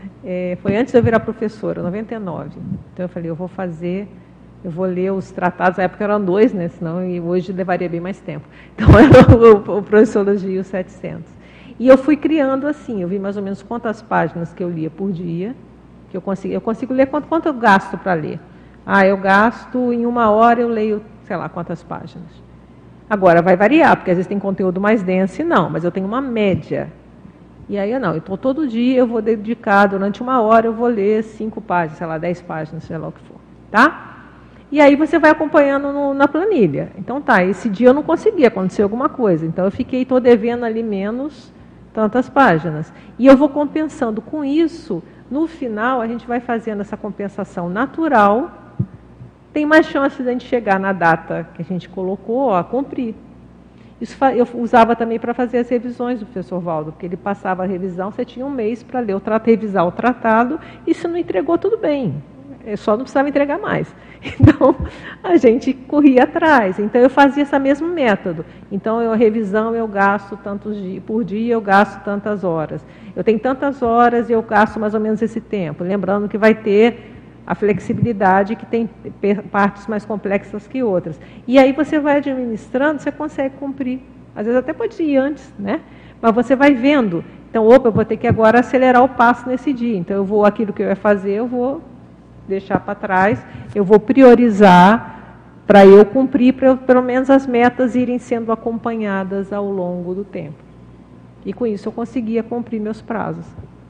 É, foi antes de eu virar professora, noventa e nove. Então, eu falei, eu vou fazer, eu vou ler os tratados, na época eram dois, né, senão e hoje levaria bem mais tempo. Então, era o, o Professologia e o setecentos. E eu fui criando assim, eu vi mais ou menos quantas páginas que eu lia por dia, que eu consigo, eu consigo ler quanto, quanto eu gasto para ler. Ah, eu gasto, em uma hora eu leio, sei lá, quantas páginas. Agora, vai variar, porque às vezes tem conteúdo mais denso e não, mas eu tenho uma média. E aí, eu não, então todo dia eu vou dedicar, durante uma hora eu vou ler cinco páginas, sei lá, dez páginas, sei lá o que for, tá? E aí você vai acompanhando no, na planilha. Então tá, esse dia eu não consegui, aconteceu alguma coisa, então eu fiquei, estou devendo ali menos tantas páginas. E eu vou compensando com isso, no final a gente vai fazendo essa compensação natural, tem mais chance de a gente chegar na data que a gente colocou, a cumprir. Isso eu usava também para fazer as revisões do professor Valdo, porque ele passava a revisão, você tinha um mês para ler o tratado, revisar o tratado, e se não entregou, tudo bem. Eu só não precisava entregar mais. Então, a gente corria atrás. Então, eu fazia esse mesmo método. Então, eu, a revisão, eu gasto tantos dias, por dia, eu gasto tantas horas. Eu tenho tantas horas e eu gasto mais ou menos esse tempo. Lembrando que vai ter a flexibilidade, que tem partes mais complexas que outras. E aí, você vai administrando, você consegue cumprir. Às vezes, até pode ir antes, né? Mas você vai vendo. Então, opa, eu vou ter que agora acelerar o passo nesse dia. Então, eu vou, aquilo que eu ia fazer, eu vou deixar para trás, eu vou priorizar para eu cumprir, para pelo menos as metas irem sendo acompanhadas ao longo do tempo. E com isso eu conseguia cumprir meus prazos.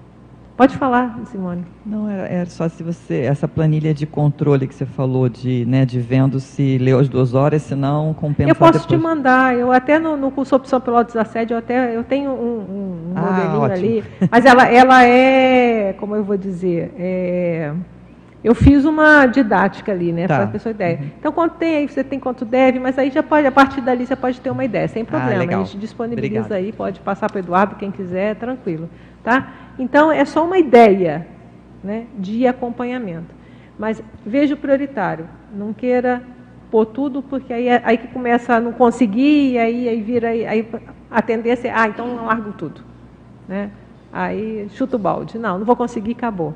Pode falar, Simone. Não, era, era só se você, essa planilha de controle que você falou, de, né, de vendo se leu as duas horas, se não, compensar Eu posso depois. te mandar, eu até no, no curso Opção Pilotos da Sede, eu até eu tenho um, um ah, modelinho ótimo. ali, mas ela, ela é, como eu vou dizer, é... Eu fiz uma didática ali, né, tá. para a pessoa ideia. Uhum. Então, quanto tem aí, você tem quanto deve, mas aí já pode, a partir dali você pode ter uma ideia, sem problema. Ah, a gente disponibiliza Obrigado. aí, pode passar para o Eduardo, quem quiser, tranquilo. Tá? Então, é só uma ideia, né, de acompanhamento. Mas veja o prioritário, não queira pôr tudo, porque aí, aí que começa a não conseguir, e aí, aí vira, aí a tendência é, ah, então eu largo tudo. Né? Aí chuta o balde. Não, não vou conseguir, acabou.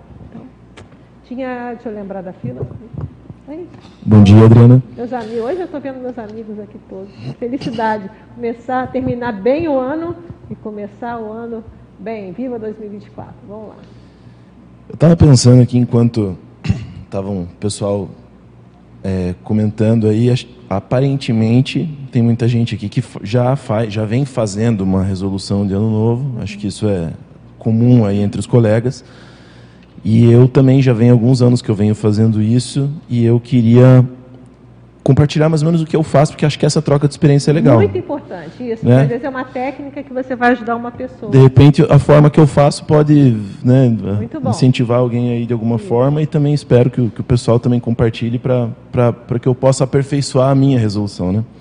Tinha, deixa eu lembrar da fila. Aí. Bom dia, Adriana. Meus amigos, hoje eu estou vendo meus amigos aqui todos. Felicidade. Começar, terminar bem o ano e começar o ano bem. Viva dois mil e vinte e quatro. Vamos lá. Eu estava pensando aqui enquanto estavam o pessoal é, comentando aí, aparentemente tem muita gente aqui que já, faz, já vem fazendo uma resolução de ano novo, acho que isso é comum aí entre os colegas, e eu também já venho alguns anos que eu venho fazendo isso, e eu queria compartilhar mais ou menos o que eu faço, porque acho que essa troca de experiência é legal. Muito importante isso, né? Às vezes é uma técnica que você vai ajudar uma pessoa. De repente, a forma que eu faço pode, né, incentivar alguém aí de alguma isso. forma, e também espero que o, que o pessoal também compartilhe para que eu possa aperfeiçoar a minha resolução, né?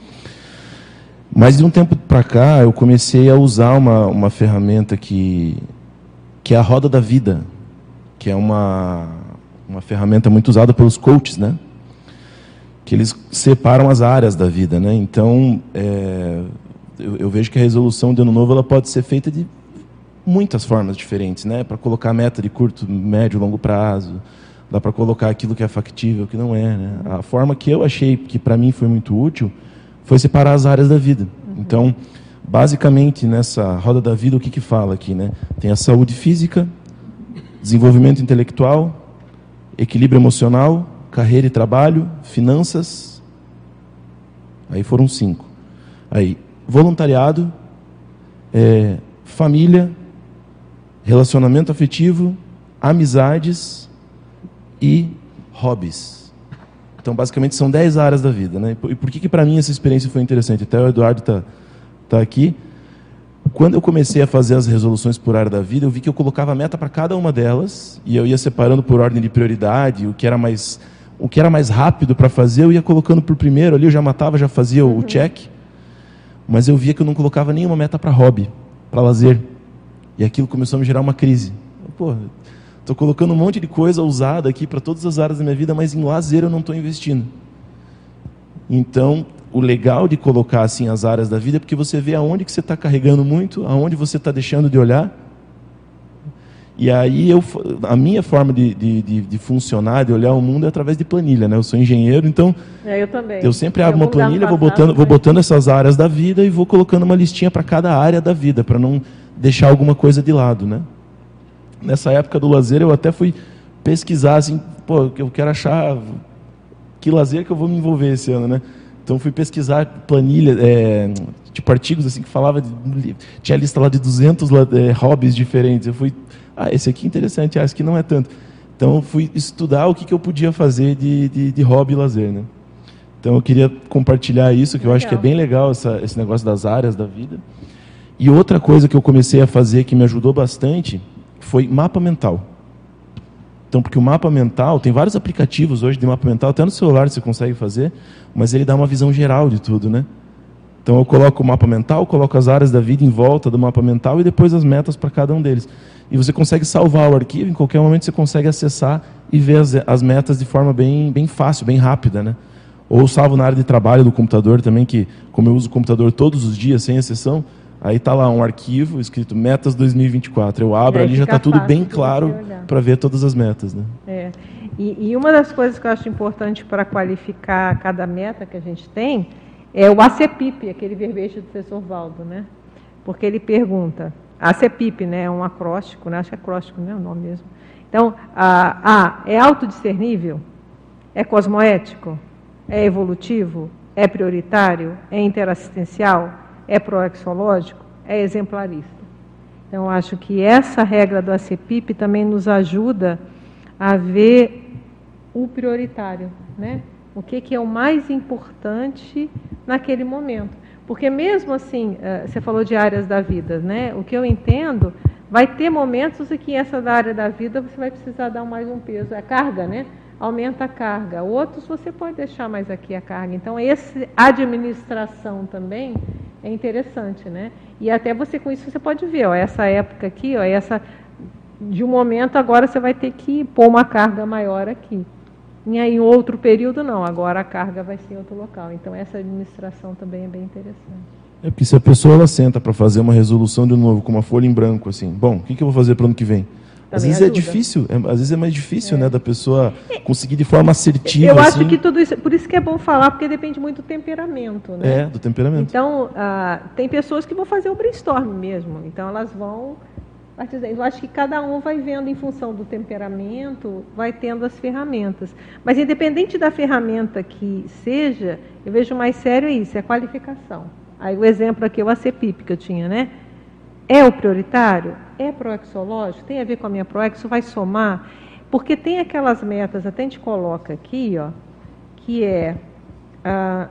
Mas de um tempo para cá, eu comecei a usar uma, uma ferramenta que, que é a Roda da Vida, que é uma, uma ferramenta muito usada pelos coaches, né? Que eles separam as áreas da vida, né? Então, é, eu, eu vejo que a resolução de ano novo ela pode ser feita de muitas formas diferentes, né? Para colocar meta de curto, médio, longo prazo, dá para colocar aquilo que é factível, que não é, né? A forma que eu achei que para mim foi muito útil foi separar as áreas da vida. Uhum. Então, basicamente nessa roda da vida o que que fala aqui, né? Tem a saúde física, desenvolvimento intelectual, equilíbrio emocional, carreira e trabalho, finanças, aí foram cinco. Aí, voluntariado, é, família, relacionamento afetivo, amizades e hobbies. Então, basicamente, são dez áreas da vida, né? E por que que para mim essa experiência foi interessante? Até o Eduardo está tá aqui. Quando eu comecei a fazer as resoluções por área da vida, eu vi que eu colocava meta para cada uma delas e eu ia separando por ordem de prioridade, o que era mais o que era mais rápido para fazer, eu ia colocando por primeiro ali, eu já matava, já fazia o, o check, mas eu via que eu não colocava nenhuma meta para hobby, para lazer, e aquilo começou a me gerar uma crise. Pô, estou colocando um monte de coisa usada aqui para todas as áreas da minha vida, mas em lazer eu não estou investindo. Então, o legal de colocar assim as áreas da vida é porque você vê aonde que você está carregando muito, aonde você está deixando de olhar. E aí, eu, a minha forma de, de, de, de funcionar, de olhar o mundo é através de planilha, né? Eu sou engenheiro, então é, eu, também. eu sempre abro eu uma planilha, vou botando, vou botando essas áreas da vida e vou colocando uma listinha para cada área da vida, para não deixar alguma coisa de lado, né? Nessa época do lazer, eu até fui pesquisar, assim, pô, eu quero achar que lazer que eu vou me envolver esse ano, né? Então, fui pesquisar planilha, é, tipo artigos assim que falava, de, tinha lista lá de duzentos é, hobbies diferentes. Eu fui, ah, esse aqui é interessante, ah, esse aqui não é tanto. Então, eu fui estudar o que, que eu podia fazer de, de, de hobby e lazer, né? Então, eu queria compartilhar isso, que eu legal. acho que é bem legal, essa, esse negócio das áreas da vida. E outra coisa que eu comecei a fazer que me ajudou bastante foi mapa mental. Então, porque o mapa mental, tem vários aplicativos hoje de mapa mental, até no celular você consegue fazer, mas ele dá uma visão geral de tudo, né? Então, eu coloco o mapa mental, coloco as áreas da vida em volta do mapa mental e depois as metas para cada um deles. E você consegue salvar o arquivo, em qualquer momento você consegue acessar e ver as, as metas de forma bem, bem fácil, bem rápida, né? Ou salvo na área de trabalho do computador também, que como eu uso o computador todos os dias, sem exceção, aí está lá um arquivo escrito Metas dois mil e vinte e quatro. Eu abro ali, já está tudo bem claro para ver todas as metas, né? É. E, e uma das coisas que eu acho importante para qualificar cada meta que a gente tem é o A C P I P, aquele verbete do professor Valdo, né? Porque ele pergunta, A C P I P, né, é um acróstico, né? Acho que é acróstico, não é o nome mesmo. Então, a, a é autodiscernível? É cosmoético? É evolutivo? É prioritário? É interassistencial? É proexológico? É exemplarista? Então, eu acho que essa regra do A C P I P também nos ajuda a ver o prioritário, né? O que, que é o mais importante naquele momento. Porque mesmo assim, você falou de áreas da vida, né? O que eu entendo, vai ter momentos em que essa área da vida você vai precisar dar mais um peso. A carga, né? Aumenta a carga. Outros você pode deixar mais aqui a carga. Então, essa administração também é interessante, né? E até você com isso você pode ver, ó, essa época aqui, ó, essa de um momento agora você vai ter que pôr uma carga maior aqui. E aí, em outro período, não. Agora a carga vai ser em outro local. Então, essa administração também é bem interessante. É porque se a pessoa ela senta para fazer uma resolução de novo com uma folha em branco, assim, bom, o que, que eu vou fazer para o ano que vem? Também às vezes ajuda. É difícil, é, às vezes é mais difícil, é. né, da pessoa conseguir de forma assertiva. Eu acho assim. que tudo isso, por isso que é bom falar, porque depende muito do temperamento, né? É, do temperamento. Então, ah, tem pessoas que vão fazer o brainstorm mesmo. Então, elas vão... partir daí, eu acho que cada um vai vendo em função do temperamento, vai tendo as ferramentas. Mas independente da ferramenta que seja, eu vejo mais sério isso, é a qualificação. Aí o exemplo aqui é o A C P I P que eu tinha, né? É o prioritário? É proexológico? Tem a ver com a minha proex? Isso vai somar? Porque tem aquelas metas, até a gente coloca aqui, ó, que é... Ah,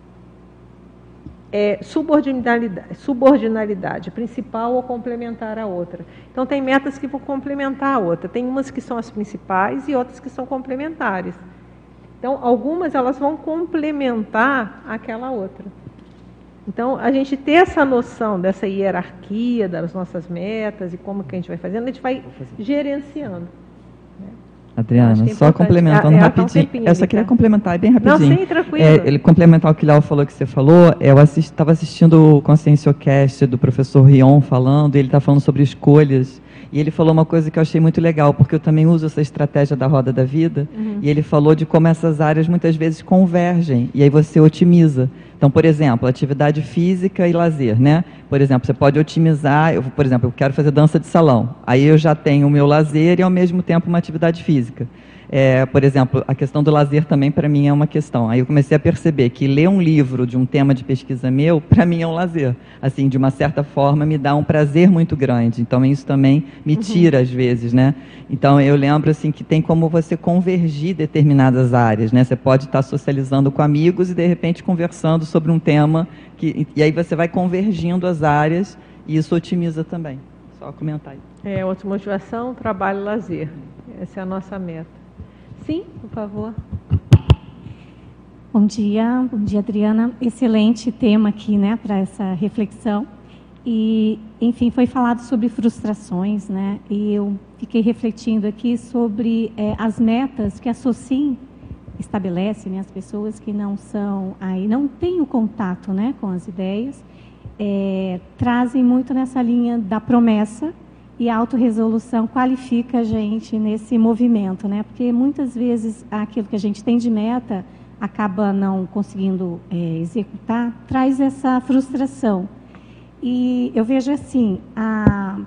É subordinalidade, subordinalidade, principal ou complementar a outra. Então, tem metas que vão complementar a outra. Tem umas que são as principais e outras que são complementares. Então, algumas elas vão complementar aquela outra. Então, a gente ter essa noção dessa hierarquia das nossas metas e como que a gente vai fazendo, a gente vai gerenciando. Adriana, é só complementando é, é rapidinho. Um tempinho, eu só queria tá? complementar bem rapidinho. Não, sim, tranquilo. É, ele complementar o que o Léo falou que você falou, eu estava assist, assistindo o Conscienciocast do professor Rion falando, e ele está falando sobre escolhas, e ele falou uma coisa que eu achei muito legal, porque eu também uso essa estratégia da roda da vida, uhum. e ele falou de como essas áreas muitas vezes convergem, e aí você otimiza. Então, por exemplo, atividade física e lazer, né? Por exemplo, você pode otimizar, eu, por exemplo, eu quero fazer dança de salão, aí eu já tenho o meu lazer e ao mesmo tempo uma atividade física. É, por exemplo, a questão do lazer também para mim é uma questão. Aí eu comecei a perceber que ler um livro de um tema de pesquisa meu, para mim é um lazer. Assim, de uma certa forma, me dá um prazer muito grande. Então, isso também me tira, uhum. às vezes, né? Então, eu lembro, assim, que tem como você convergir determinadas áreas, né? Você pode estar socializando com amigos e, de repente, conversando sobre um tema, que, e aí você vai convergindo as áreas e isso otimiza também. Só comentar aí. É, outra motivação, trabalho e lazer. Essa é a nossa meta. Sim, por favor. Bom dia, bom dia, Adriana. Excelente tema aqui, né, para essa reflexão. E, enfim, foi falado sobre frustrações, né? E eu fiquei refletindo aqui sobre é, as metas que a SOCIM estabelece, né? As pessoas que não são aí, não têm o contato, né, com as ideias, é, trazem muito nessa linha da promessa. E a autorresolução qualifica a gente nesse movimento, né? Porque muitas vezes aquilo que a gente tem de meta acaba não conseguindo é, executar, traz essa frustração. E eu vejo assim, a,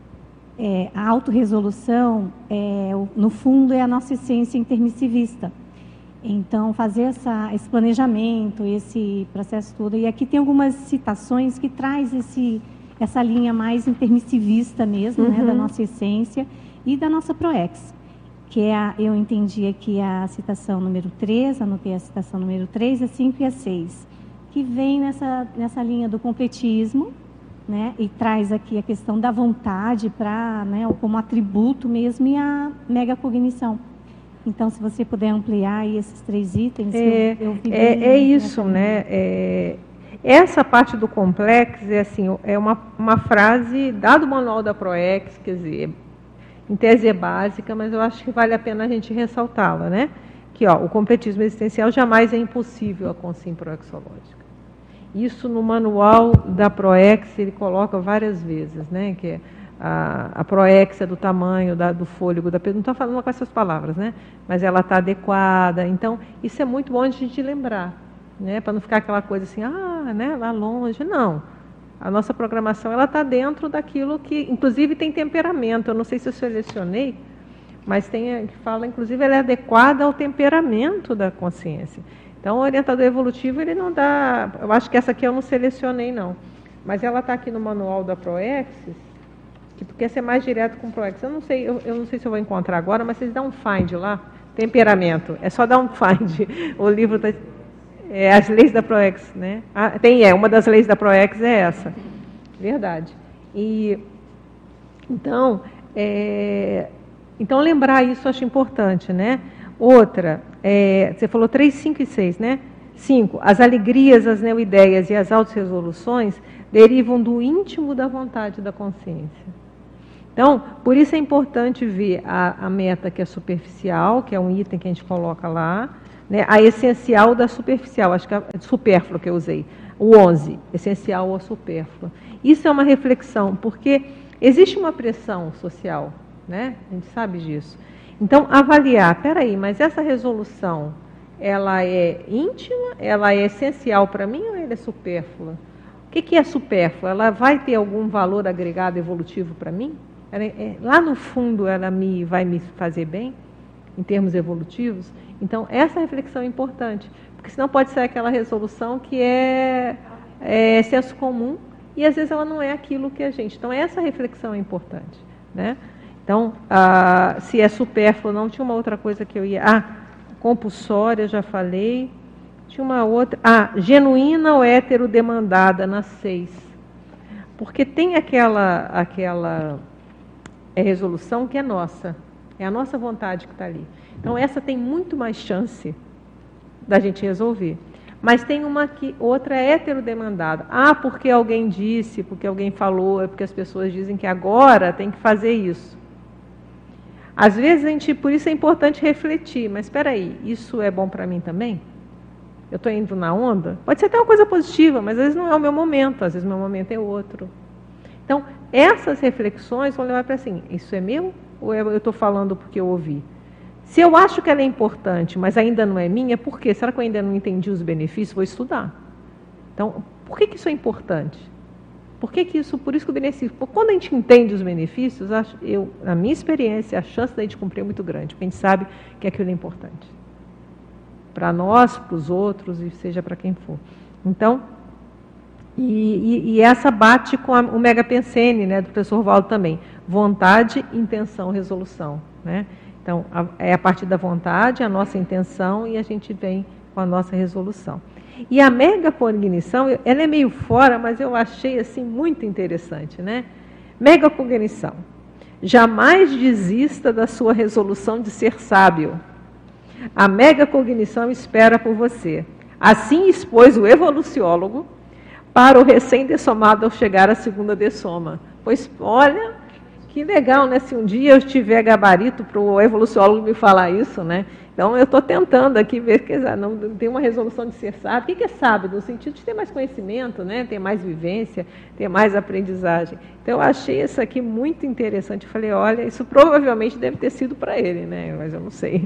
é, a autorresolução, é, no fundo, é a nossa essência intermissivista. Então, fazer essa, esse planejamento, esse processo todo. E aqui tem algumas citações que traz esse... essa linha mais intermissivista mesmo, uhum. né, da nossa essência e da nossa proex, que é a, eu entendi aqui a citação número três, anotei a citação número três, a cinco e a seis, que vem nessa, nessa linha do completismo, né, e traz aqui a questão da vontade para, né, como atributo mesmo, e a megacognição. Então, se você puder ampliar aí esses três itens, é, eu, eu vi é, bem, é isso, né, é... Essa parte do complexo é assim, é uma, uma frase dada do manual da ProEx, quer dizer, em tese é básica, mas eu acho que vale a pena a gente ressaltá-la, né? Que ó, o completismo existencial jamais é impossível a consciência proexológica. Isso no manual da ProEx ele coloca várias vezes, né? Que é a, a ProEx é do tamanho, da, do fôlego da pessoa, não estou falando com essas palavras, né? Mas ela está adequada. Então, isso é muito bom de a gente lembrar. Né, para não ficar aquela coisa assim, ah, né, lá longe. Não. A nossa programação ela está dentro daquilo que, inclusive, tem temperamento. Eu não sei se eu selecionei, mas tem que fala, inclusive, ela é adequada ao temperamento da consciência. Então, o orientador evolutivo, ele não dá... Eu acho que essa aqui eu não selecionei, não. Mas ela está aqui no manual da ProEx, que porque ser mais direto com o ProEx. Eu não sei, eu, eu não sei se eu vou encontrar agora, mas vocês dão um find lá, temperamento. É só dar um find. O livro está... É, as leis da ProEx, né? Ah, tem, é, uma das leis da ProEx é essa. Verdade. E, então, é, então, lembrar isso eu acho importante, né? Outra, é, você falou três, cinco e seis, né? cinco. As alegrias, as neoideias e as autorresoluções derivam do íntimo da vontade da consciência. Então, por isso é importante ver a, a meta que é superficial, que é um item que a gente coloca lá, né, a essencial da superficial, acho que é supérfluo que eu usei, o onze, essencial ou supérfluo. Isso é uma reflexão, porque existe uma pressão social, né? A gente sabe disso. Então, avaliar, peraí, mas essa resolução, ela é íntima, ela é essencial para mim ou ela é supérflua? O que, que é supérfluo? Ela vai ter algum valor agregado evolutivo para mim? ela, é, lá no fundo ela me, vai me fazer bem, em termos evolutivos? Então, essa reflexão é importante, porque senão pode ser aquela resolução que é, é senso comum, e às vezes ela não é aquilo que a gente... Então, essa reflexão é importante, né? Então, ah, se é supérfluo, não, tinha uma outra coisa que eu ia... Ah, compulsória, já falei. Tinha uma outra... Ah, genuína ou heterodemandada, nas seis. Porque tem aquela, aquela é, resolução que é nossa. É a nossa vontade que está ali. Então, essa tem muito mais chance da gente resolver. Mas tem uma que, outra é heterodemandada. Ah, porque alguém disse, porque alguém falou, é porque as pessoas dizem que agora tem que fazer isso. Às vezes, a gente, por isso é importante refletir. Mas, espera aí, isso é bom para mim também? Eu estou indo na onda? Pode ser até uma coisa positiva, mas às vezes não é o meu momento, às vezes o meu momento é outro. Então, essas reflexões vão levar para assim, isso é meu ou eu estou falando porque eu ouvi? Se eu acho que ela é importante, mas ainda não é minha, por quê? Será que eu ainda não entendi os benefícios? Vou estudar. Então, por que, que isso é importante? Por que, que isso, por isso que o benefício... Quando a gente entende os benefícios, eu, na minha experiência, a chance da gente cumprir é muito grande, porque a gente sabe que aquilo é importante. Para nós, para os outros, e seja para quem for. Então, e, e, e essa bate com a, o Mega Pensene, né, do professor Valdo também. Vontade, intenção, resolução, né? Então, a, é a partir da vontade, a nossa intenção, e a gente vem com a nossa resolução. E a mega cognição, ela é meio fora, mas eu achei assim muito interessante, né? Mega cognição. Jamais desista da sua resolução de ser sábio. A mega cognição espera por você. Assim expôs o evoluciólogo para o recém-dessomado ao chegar à segunda dessoma. Pois, olha... Que legal, né? Se um dia eu tiver gabarito para o evoluciólogo me falar isso, né? Então, eu estou tentando aqui ver que não tem uma resolução de ser sábio. O que é sábio? No sentido de ter mais conhecimento, né? Ter mais vivência, ter mais aprendizagem. Então, eu achei isso aqui muito interessante. Eu falei, olha, isso provavelmente deve ter sido para ele, né? Mas eu não sei.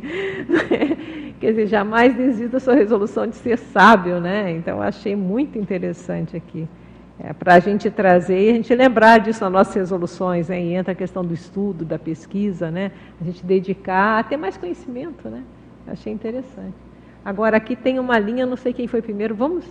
Quer dizer, jamais desista da sua resolução de ser sábio, né? Então, eu achei muito interessante aqui. É, para a gente trazer e a gente lembrar disso nas nossas resoluções, né? E entra a questão do estudo, da pesquisa, né? A gente dedicar a ter mais conhecimento, né? Achei interessante. Agora, aqui tem uma linha, não sei quem foi primeiro, vamos?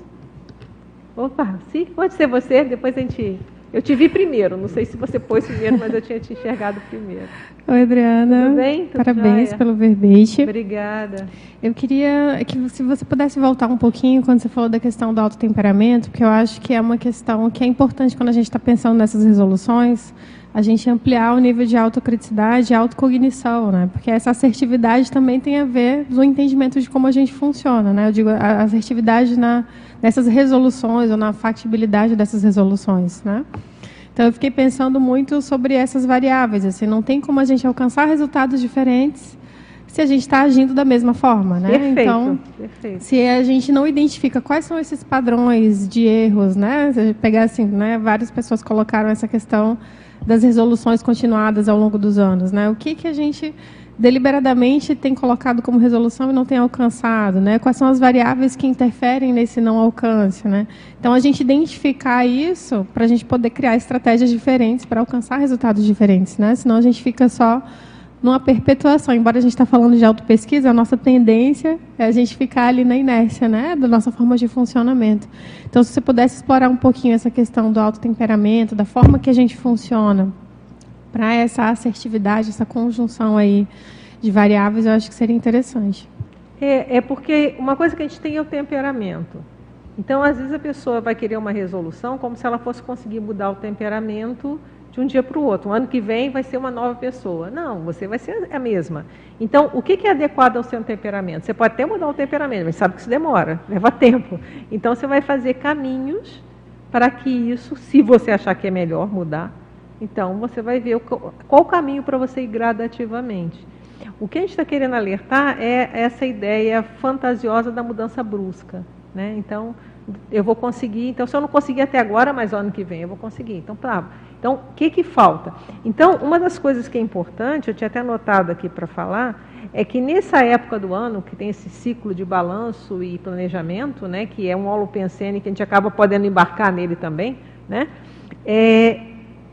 Opa, sim, pode ser você, depois a gente... Eu te vi primeiro, não sei se você pôs primeiro, mas eu tinha te enxergado primeiro. Oi, Adriana. Tudo bem? Tudo Parabéns jóia? pelo verbete. Obrigada. Eu queria que se você pudesse voltar um pouquinho quando você falou da questão do autotemperamento, porque eu acho que é uma questão que é importante quando a gente está pensando nessas resoluções, a gente ampliar o nível de autocriticidade e autocognição, né? Porque essa assertividade também tem a ver com o entendimento de como a gente funciona, né? Eu digo, a assertividade na, nessas resoluções ou na factibilidade dessas resoluções, né? Então, eu fiquei pensando muito sobre essas variáveis, assim, não tem como a gente alcançar resultados diferentes se a gente está agindo da mesma forma, né? Perfeito, então, perfeito. Se a gente não identifica quais são esses padrões de erros, né? Se a gente pegar assim, né? Várias pessoas colocaram essa questão das resoluções continuadas ao longo dos anos, né? O que que a gente deliberadamente tem colocado como resolução e não tem alcançado, né? Quais são as variáveis que interferem nesse não alcance, né? Então, a gente identificar isso para a gente poder criar estratégias diferentes para alcançar resultados diferentes, né? Senão a gente fica só numa perpetuação. Embora a gente está falando de autopesquisa, a nossa tendência é a gente ficar ali na inércia, né? Da nossa forma de funcionamento. Então, se você pudesse explorar um pouquinho essa questão do autotemperamento, da forma que a gente funciona, para essa assertividade, essa conjunção aí de variáveis, eu acho que seria interessante. É, é porque uma coisa que a gente tem é o temperamento. Então, às vezes, a pessoa vai querer uma resolução como se ela fosse conseguir mudar o temperamento de um dia para o outro. Um ano que vem vai ser uma nova pessoa. Não, você vai ser a mesma. Então, o que é adequado ao seu temperamento? Você pode até mudar o temperamento, mas sabe que isso demora, leva tempo. Então, você vai fazer caminhos para que isso, se você achar que é melhor mudar, então, você vai ver qual o caminho para você ir gradativamente. O que a gente está querendo alertar é essa ideia fantasiosa da mudança brusca, né? Então, eu vou conseguir... Então, se eu não conseguir até agora, mas ano que vem eu vou conseguir. Então, tá. Então, o que que falta? Então, uma das coisas que é importante, eu tinha até anotado aqui para falar, é que nessa época do ano, que tem esse ciclo de balanço e planejamento, né, que é um holopensene que a gente acaba podendo embarcar nele também, né? É...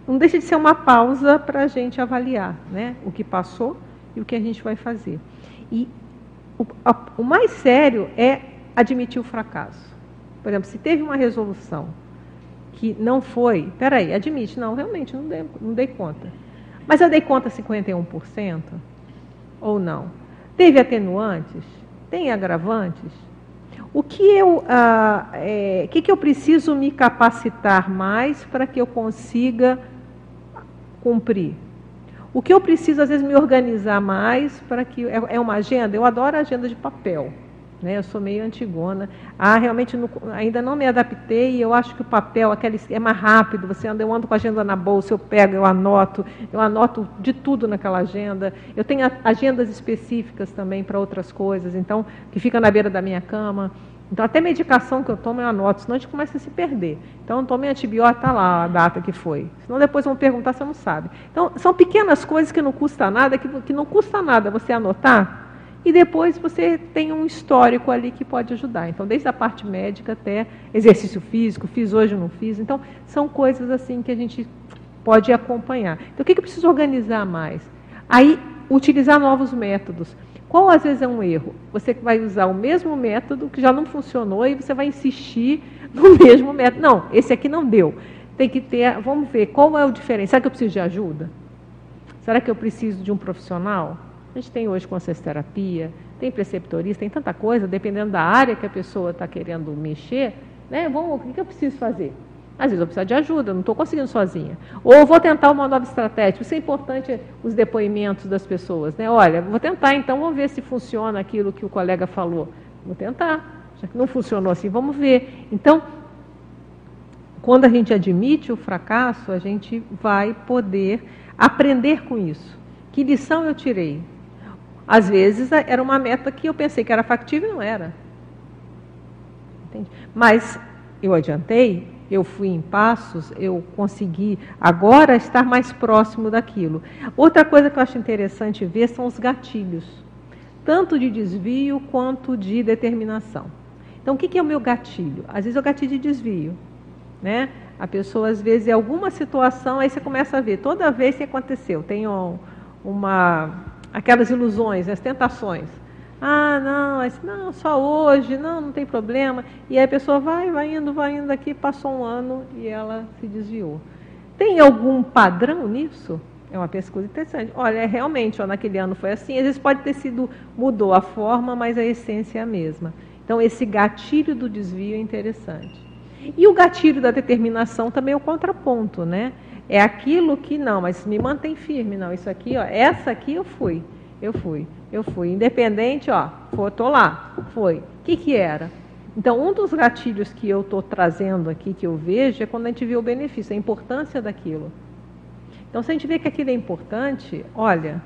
não deixa de ser uma pausa para a gente avaliar, né, o que passou e o que a gente vai fazer. E o, a, o mais sério é admitir o fracasso. Por exemplo, se teve uma resolução que não foi, peraí, admite, não, realmente não dei, não dei conta. Mas eu dei conta cinquenta e um por cento ou não? Teve atenuantes? Tem agravantes? O que eu, ah, é, que, que eu preciso me capacitar mais para que eu consiga cumprir? O que eu preciso, às vezes, me organizar mais para que... É, é uma agenda? Eu adoro a agenda de papel. Né? Eu sou meio antigona. Ah, realmente não, ainda não me adaptei e eu acho que o papel aquele, é mais rápido. Você anda, eu ando com a agenda na bolsa, eu pego, eu anoto. Eu anoto de tudo naquela agenda. Eu tenho agendas específicas também para outras coisas, então, que fica na beira da minha cama. Então, até medicação que eu tomo, eu anoto, senão a gente começa a se perder. Então, eu tomei antibiótico, está lá a data que foi. Senão depois vão perguntar, você não sabe. Então, são pequenas coisas que não custa nada, que, que não custa nada você anotar, e depois você tem um histórico ali que pode ajudar. Então, desde a parte médica até exercício físico, fiz hoje, não fiz. Então, são coisas assim que a gente pode acompanhar. Então, o que, que eu preciso organizar mais? Aí, utilizar novos métodos. Qual, às vezes, é um erro? Você vai usar o mesmo método que já não funcionou e você vai insistir no mesmo método. Não, esse aqui não deu. Tem que ter, vamos ver, qual é o diferencial? Será que eu preciso de ajuda? Será que eu preciso de um profissional? A gente tem hoje consciencioterapia, tem preceptorista, tem tanta coisa, dependendo da área que a pessoa está querendo mexer, né? Vamos, o que eu preciso fazer? Às vezes eu preciso de ajuda, não estou conseguindo sozinha. Ou eu vou tentar uma nova estratégia. Isso é importante, os depoimentos das pessoas. Né? Olha, vou tentar, então, vamos ver se funciona aquilo que o colega falou. Vou tentar. Já que não funcionou assim, vamos ver. Então, quando a gente admite o fracasso, a gente vai poder aprender com isso. Que lição eu tirei? Às vezes, era uma meta que eu pensei que era factível e não era. Entende? Mas eu adiantei. Eu fui em passos, eu consegui agora estar mais próximo daquilo. Outra coisa que eu acho interessante ver são os gatilhos, tanto de desvio quanto de determinação. Então, o que é o meu gatilho? Às vezes é o gatilho de desvio. Né? A pessoa, às vezes, em alguma situação, aí você começa a ver, toda vez que aconteceu, tem um, uma, aquelas ilusões, as tentações. Ah, não, assim, não, só hoje, não, não tem problema. E aí a pessoa vai, vai indo, vai indo aqui, passou um ano e ela se desviou. Tem algum padrão nisso? É uma pesquisa interessante. Olha, realmente, ó, naquele ano foi assim, às vezes pode ter sido, mudou a forma, mas a essência é a mesma. Então, esse gatilho do desvio é interessante. E o gatilho da determinação também é o contraponto, né? É aquilo que, não, mas me mantém firme, não, isso aqui, ó, essa aqui eu fui, eu fui. Eu fui independente, ó, estou lá, foi. O que, que era? Então, um dos gatilhos que eu estou trazendo aqui, que eu vejo, é quando a gente vê o benefício, a importância daquilo. Então, se a gente vê que aquilo é importante, olha,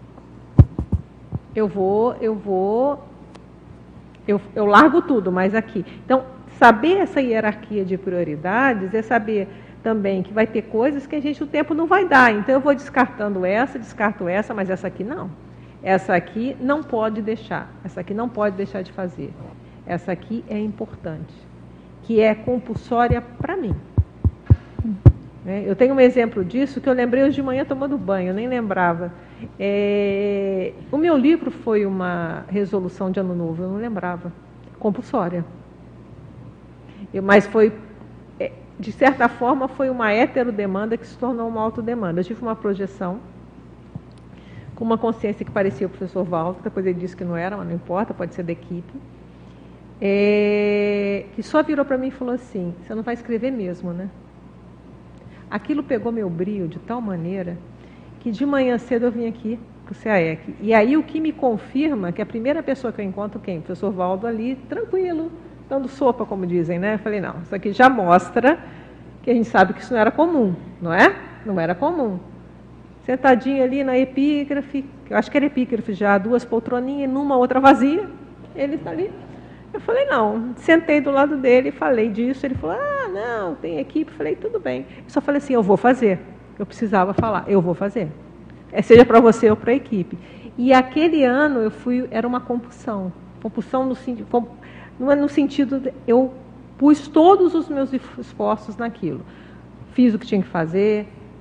eu vou, eu vou, eu, eu largo tudo, mas aqui. Então, saber essa hierarquia de prioridades é saber também que vai ter coisas que a gente, o tempo não vai dar. Então, eu vou descartando essa, descarto essa, mas essa aqui não. Essa aqui não pode deixar, essa aqui não pode deixar de fazer. Essa aqui é importante, que é compulsória para mim. É, eu tenho um exemplo disso que eu lembrei hoje de manhã tomando banho, eu nem lembrava. É, o meu livro foi uma resolução de ano novo, eu não lembrava. Compulsória. Eu, mas foi, de certa forma, foi uma heterodemanda que se tornou uma autodemanda. Eu tive uma projeção com uma consciência que parecia o professor Walter, depois ele disse que não era, mas não importa, pode ser da equipe, é, que só virou para mim e falou assim, você não vai escrever mesmo, né? Aquilo pegou meu brio de tal maneira que de manhã cedo eu vim aqui para o C A E C. E aí o que me confirma que a primeira pessoa que eu encontro, quem? O professor Valdo ali, tranquilo, dando sopa, como dizem, né? Eu falei, não, isso aqui já mostra que a gente sabe que isso não era comum, não é? Não era comum. Sentadinho ali na epígrafe, eu acho que era epígrafe já, duas poltroninhas, numa outra vazia, ele está ali. Eu falei, não, sentei do lado dele e falei disso, ele falou, ah, não, tem equipe, eu falei, tudo bem. Eu só falei assim, eu vou fazer, eu precisava falar, eu vou fazer, é, seja para você ou para a equipe. E aquele ano eu fui, era uma compulsão, compulsão no sentido, não é no sentido, de, eu pus todos os meus esforços naquilo, fiz o que tinha que fazer,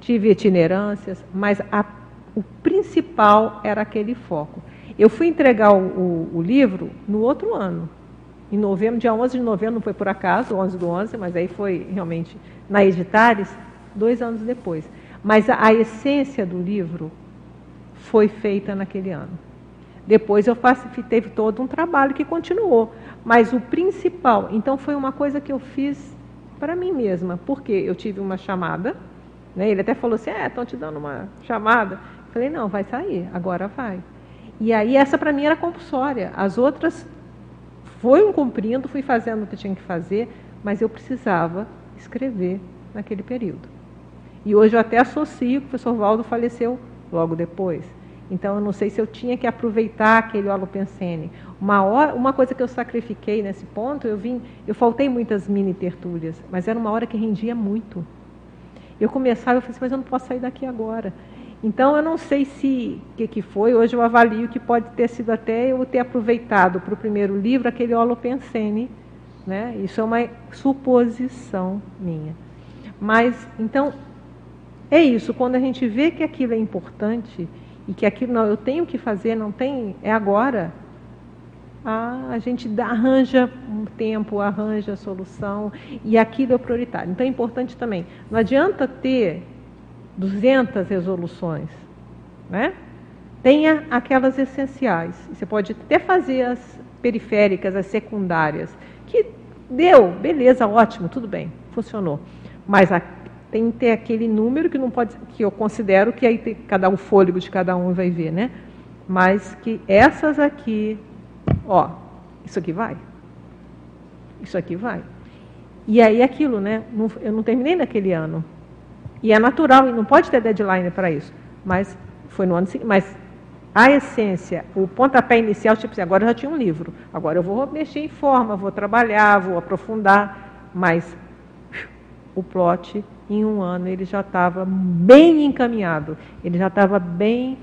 tive itinerâncias, mas a, o principal era aquele foco. Eu fui entregar o, o, o livro no outro ano, em novembro, dia onze de novembro, não foi por acaso, onze do onze, mas aí foi realmente na Editares, dois anos depois. Mas a, a essência do livro foi feita naquele ano. Depois eu faço, teve todo um trabalho que continuou, mas o principal, então foi uma coisa que eu fiz para mim mesma, porque eu tive uma chamada, né, ele até falou assim, é, estão te dando uma chamada. Eu falei, não, vai sair, agora vai. E aí essa para mim era compulsória, as outras foi um cumprindo, fui fazendo o que tinha que fazer, mas eu precisava escrever naquele período. E hoje eu até associo que o professor Valdo faleceu logo depois. Então, eu não sei se eu tinha que aproveitar aquele holopensene. Uma, hora, uma coisa que eu sacrifiquei nesse ponto, eu vim, eu faltei muitas mini tertúlias, mas era uma hora que rendia muito. Eu começava, eu falei assim, mas eu não posso sair daqui agora. Então, eu não sei se o que, que foi, hoje eu avalio que pode ter sido até eu ter aproveitado para o primeiro livro aquele holopensene, né? Isso é uma suposição minha. Mas, então, é isso, quando a gente vê que aquilo é importante e que aquilo, não, eu tenho que fazer, não tem, é agora, a, a gente dá, arranja um tempo, arranja a solução, e aquilo é prioritário. Então é importante também, não adianta ter duzentas resoluções, né? Tenha aquelas essenciais, você pode até fazer as periféricas, as secundárias, que deu, beleza, ótimo, tudo bem, funcionou, mas a tem que ter aquele número que não pode, que eu considero que aí tem cada um fôlego de cada um vai ver, né? Mas que essas aqui, ó, isso aqui vai, isso aqui vai. E aí aquilo, né? Não, eu não terminei naquele ano. E é natural, e não pode ter deadline para isso. Mas foi no ano seguinte. Mas a essência, o pontapé inicial, tipo assim, agora eu já tinha um livro. Agora eu vou mexer em forma, vou trabalhar, vou aprofundar. Mas o plot, em um ano, ele já estava bem encaminhado. Ele já estava bem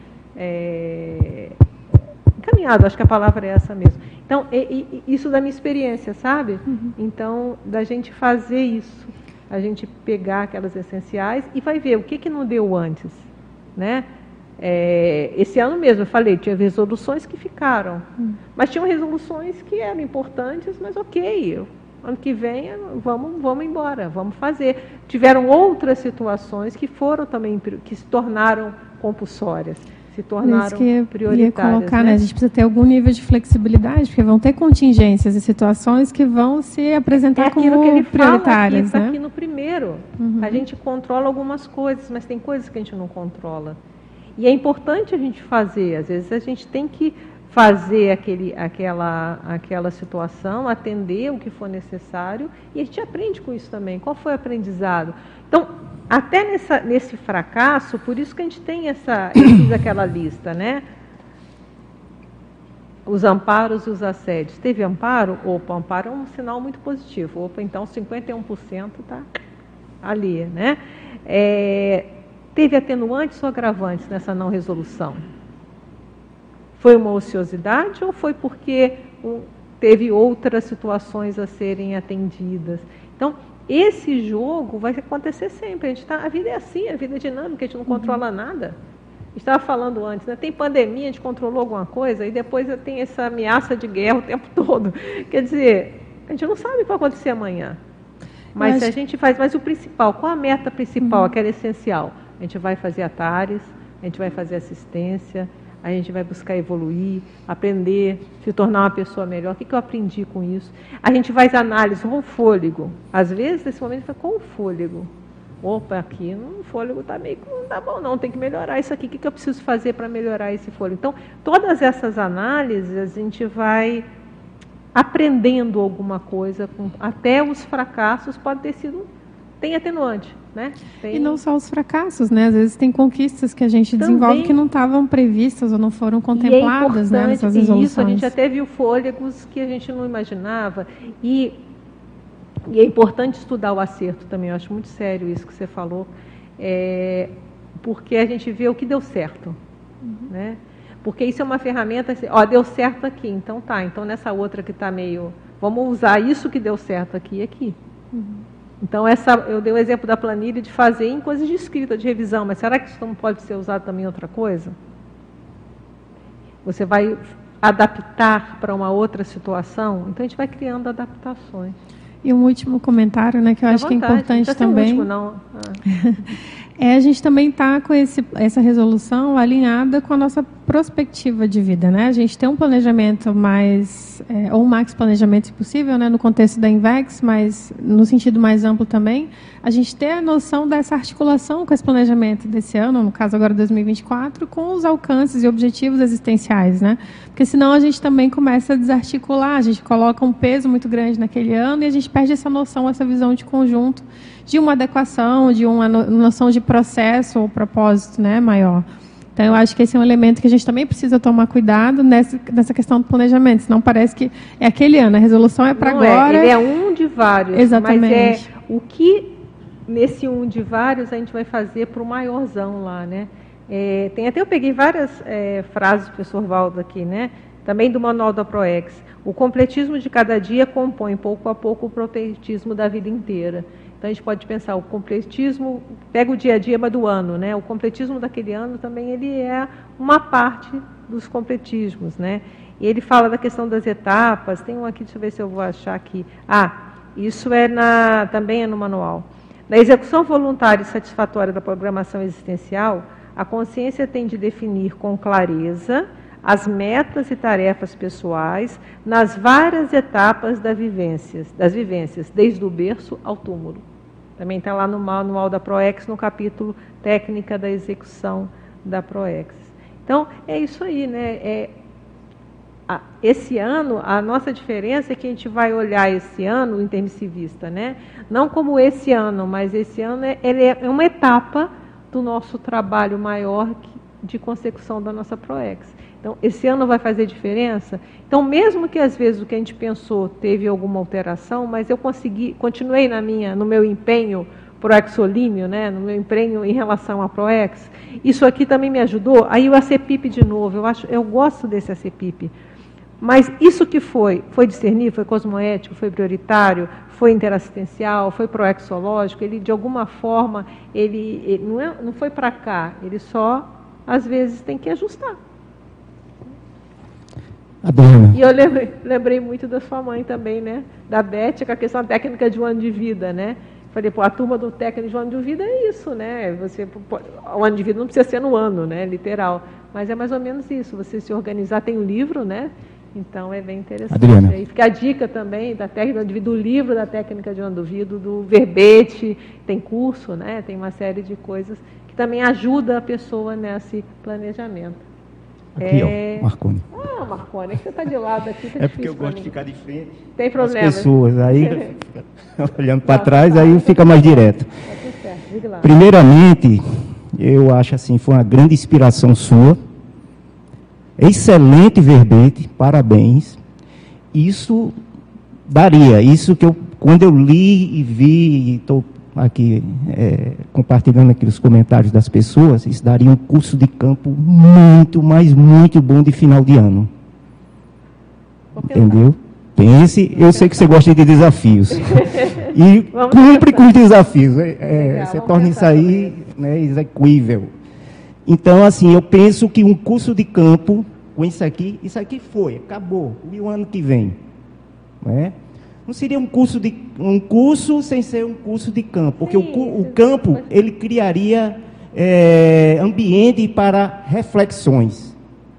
é, encaminhado, acho que a palavra é essa mesmo. Então, e, e, isso da minha experiência, sabe? Uhum. Então, da gente fazer isso, a gente pegar aquelas essenciais e vai ver o que, que não deu antes, né? É, esse ano mesmo, eu falei, tinha resoluções que ficaram, uhum. mas tinham resoluções que eram importantes, mas ok, eu, ano que vem vamos, vamos embora, vamos fazer. Tiveram outras situações que foram também, que se tornaram compulsórias, se tornaram Isso que prioritárias. Ia colocar, né? Né? A gente precisa ter algum nível de flexibilidade, porque vão ter contingências e situações que vão se apresentar é como que ele prioritárias. Está né? aqui no primeiro. Uhum. A gente controla algumas coisas, mas tem coisas que a gente não controla. E é importante a gente fazer, às vezes a gente tem que fazer aquele, aquela, aquela situação, atender o que for necessário, e a gente aprende com isso também. Qual foi o aprendizado? Então, até nessa, nesse fracasso, por isso que a gente tem essa, eu fiz aquela lista, né? Os amparos e os assédios. Teve amparo? Opa, amparo é um sinal muito positivo. Opa, então cinquenta e um por cento está ali, né? É, teve atenuantes ou agravantes nessa não resolução? Foi uma ociosidade ou foi porque um, teve outras situações a serem atendidas? Então, esse jogo vai acontecer sempre. A, gente tá, a vida é assim, a vida é dinâmica, a gente não uhum. controla nada. A gente estava falando antes, né? Tem pandemia, a gente controlou alguma coisa, e depois tem essa ameaça de guerra o tempo todo. Quer dizer, a gente não sabe o que vai acontecer amanhã. Mas se a gente faz, mas o principal, qual a meta principal, uhum. aquela essencial? A gente vai fazer atares, a gente vai fazer assistência, a gente vai buscar evoluir, aprender, se tornar uma pessoa melhor. O que, que eu aprendi com isso? A gente faz análise com o fôlego. Às vezes, nesse momento, foi com o fôlego. Opa, aqui o fôlego está meio que não está bom, não, tem que melhorar isso aqui. O que, que eu preciso fazer para melhorar esse fôlego? Então, todas essas análises, a gente vai aprendendo alguma coisa, com, até os fracassos pode ter sido, tem atenuante. Né? Tem... E não só os fracassos, né? Às vezes tem conquistas que a gente Também. desenvolve que não estavam previstas ou não foram contempladas, é né, nessas resoluções. Isso, a gente até viu fôlegos que a gente não imaginava. E, e é importante estudar o acerto também, eu acho muito sério isso que você falou, é, porque a gente vê o que deu certo. Uhum. Né? Porque isso é uma ferramenta, assim, ó, deu certo aqui, então tá, então nessa outra que está meio... Vamos usar isso que deu certo aqui e aqui. Uhum. Então, essa, eu dei o exemplo da planilha de fazer em coisas de escrita, de revisão, mas será que isso não pode ser usado também em outra coisa? Você vai adaptar para uma outra situação? Então, a gente vai criando adaptações. E um último comentário, né, que eu acho que é importante não também. Último, não. Ah. É a gente também está com esse, essa resolução alinhada com a nossa perspectiva de vida, né? A gente tem um planejamento mais, é, ou um max planejamento, se possível, né, no contexto da INVEX, mas no sentido mais amplo também, a gente ter a noção dessa articulação com esse planejamento desse ano, no caso agora dois mil e vinte e quatro, com os alcances e objetivos existenciais, né? Porque senão a gente também começa a desarticular, a gente coloca um peso muito grande naquele ano e a gente perde essa noção, essa visão de conjunto, de uma adequação, de uma noção de processo ou propósito, né, maior. Então, eu acho que esse é um elemento que a gente também precisa tomar cuidado nessa, nessa questão do planejamento, senão parece que é aquele ano, a resolução é para agora. É, ele é um de vários, exatamente. Mas é o que nesse um de vários a gente vai fazer para o maiorzão lá, né? É, tem até, eu peguei várias é, frases do professor Valdo aqui, né? Também do manual da ProEx. O completismo de cada dia compõe, pouco a pouco, o propetismo da vida inteira. Então, a gente pode pensar, o completismo, pega o dia a dia, mas do ano, né? O completismo daquele ano também ele é uma parte dos completismos, né? E ele fala da questão das etapas, tem um aqui, deixa eu ver se eu vou achar aqui. Ah, isso é na, também é no manual. Na execução voluntária e satisfatória da programação existencial, a consciência tem de definir com clareza as metas e tarefas pessoais nas várias etapas das vivências, das vivências, desde o berço ao túmulo. Também está lá no manual da ProEx, no capítulo Técnica da Execução da ProEx. Então, é isso aí, né? É, a, esse ano, a nossa diferença é que a gente vai olhar esse ano, o intermissivista, né? Não como esse ano, mas esse ano é, ele é uma etapa do nosso trabalho maior de consecução da nossa ProEx. Então, esse ano vai fazer diferença? Então, mesmo que às vezes o que a gente pensou teve alguma alteração, mas eu consegui, continuei na minha, no meu empenho proexolíneo, né, no meu empenho em relação à ProEx, isso aqui também me ajudou. Aí o A C P I P de novo, eu, acho, eu gosto desse A C P I P. Mas isso que foi, foi discernir, foi cosmoético, foi prioritário, foi interassistencial, foi proexológico, ele de alguma forma, ele, ele não, é, não foi para cá, ele só, às vezes, tem que ajustar. Adriana. E eu lembrei, lembrei muito da sua mãe também, né? Da Beth, com a questão técnica de um ano de vida, né? Falei, pô, a turma do técnico de um ano de vida é isso, né? Você, o ano de vida não precisa ser no ano, né? Literal. Mas é mais ou menos isso, você se organizar, tem um livro, né? Então é bem interessante. Adriana. Aí fica a dica também da técnica de vida, do livro da técnica de um ano de vida, do verbete, tem curso, né? Tem uma série de coisas que também ajuda a pessoa nesse planejamento. Aqui, é... ó, Marcone. Ah, Marcone, é que você está de lado aqui. Tá é porque eu gosto mim. de ficar de frente. Tem problema. As pessoas, aí, olhando para trás, aí fica mais direto. Tá tudo certo, diga lá. Primeiramente, eu acho assim, foi uma grande inspiração sua. Excelente verbete, parabéns. Isso daria, isso que eu, quando eu li e vi, estou aqui é, compartilhando aqui os comentários das pessoas, isso daria um curso de campo muito, mas muito bom de final de ano. Entendeu? Pense, eu sei que você gosta de desafios. E cumpre com os desafios. É, é, você torna isso aí, né, execuível. Então, assim, eu penso que um curso de campo, com isso aqui, isso aqui foi, acabou, e o ano que vem. Não é? Não seria um curso, de, um curso sem ser um curso de campo, porque Sim, o, o campo, ele criaria é, ambiente para reflexões.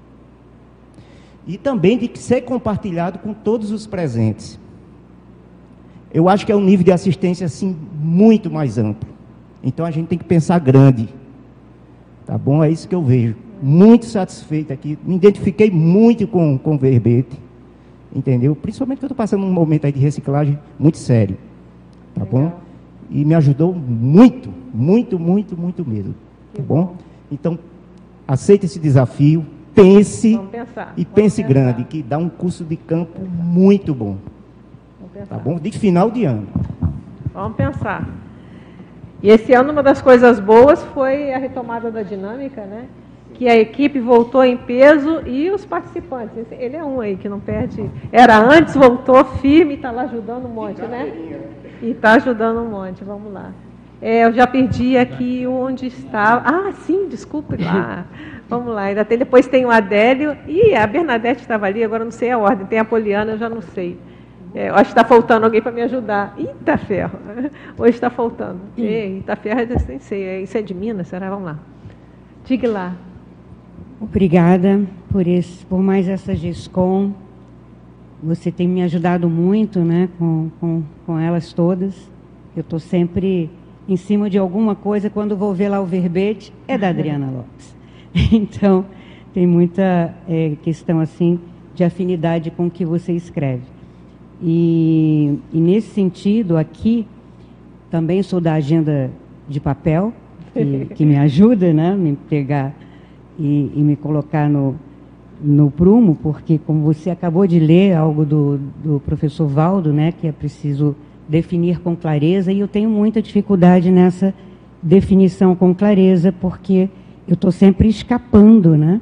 E também de ser compartilhado com todos os presentes. Eu acho que é um nível de assistência, assim, muito mais amplo. Então, a gente tem que pensar grande. Tá bom? É isso que eu vejo. Muito satisfeito aqui. Me identifiquei muito com, com o verbete. Entendeu? Principalmente que eu estou passando um momento aí de reciclagem muito sério. Tá Legal. Bom? E me ajudou muito, muito, muito, muito mesmo. Tá bom? bom? Então, aceite esse desafio, pense pensar, e pense pensar. grande, que dá um curso de campo muito bom. Tá bom? De final de ano. Vamos pensar. E esse ano, uma das coisas boas foi a retomada da dinâmica, né? que a equipe voltou em peso e os participantes. Ele é um aí que não perde. Era antes, voltou firme e está lá ajudando um monte, né? E está ajudando um monte. Vamos lá. É, eu já perdi aqui onde estava. Ah, sim, desculpe lá. Vamos lá. Ainda tem, depois tem o Adélio. E a Bernadette estava ali, agora não sei a ordem. Tem a Poliana, eu já não sei. É, eu acho que está faltando alguém para me ajudar. Eita ferro! Hoje está faltando. Eita ferro, eu nem sei. Isso é de Minas? Será? Vamos lá. Diga lá. Obrigada por, esse, por mais essa GESCOM. Você tem me ajudado muito, né, com, com, com elas todas. Eu estou sempre em cima de alguma coisa. Quando vou ver lá o verbete, é da Adriana Lopes. Então, tem muita é, questão assim de afinidade com o que você escreve. E, e nesse sentido, aqui, também sou da agenda de papel, que, que me ajuda, né, me pegar e, e me colocar no, no prumo, porque, como você acabou de ler algo do, do professor Valdo, né, que é preciso definir com clareza, e eu tenho muita dificuldade nessa definição com clareza, porque eu estou sempre escapando, né,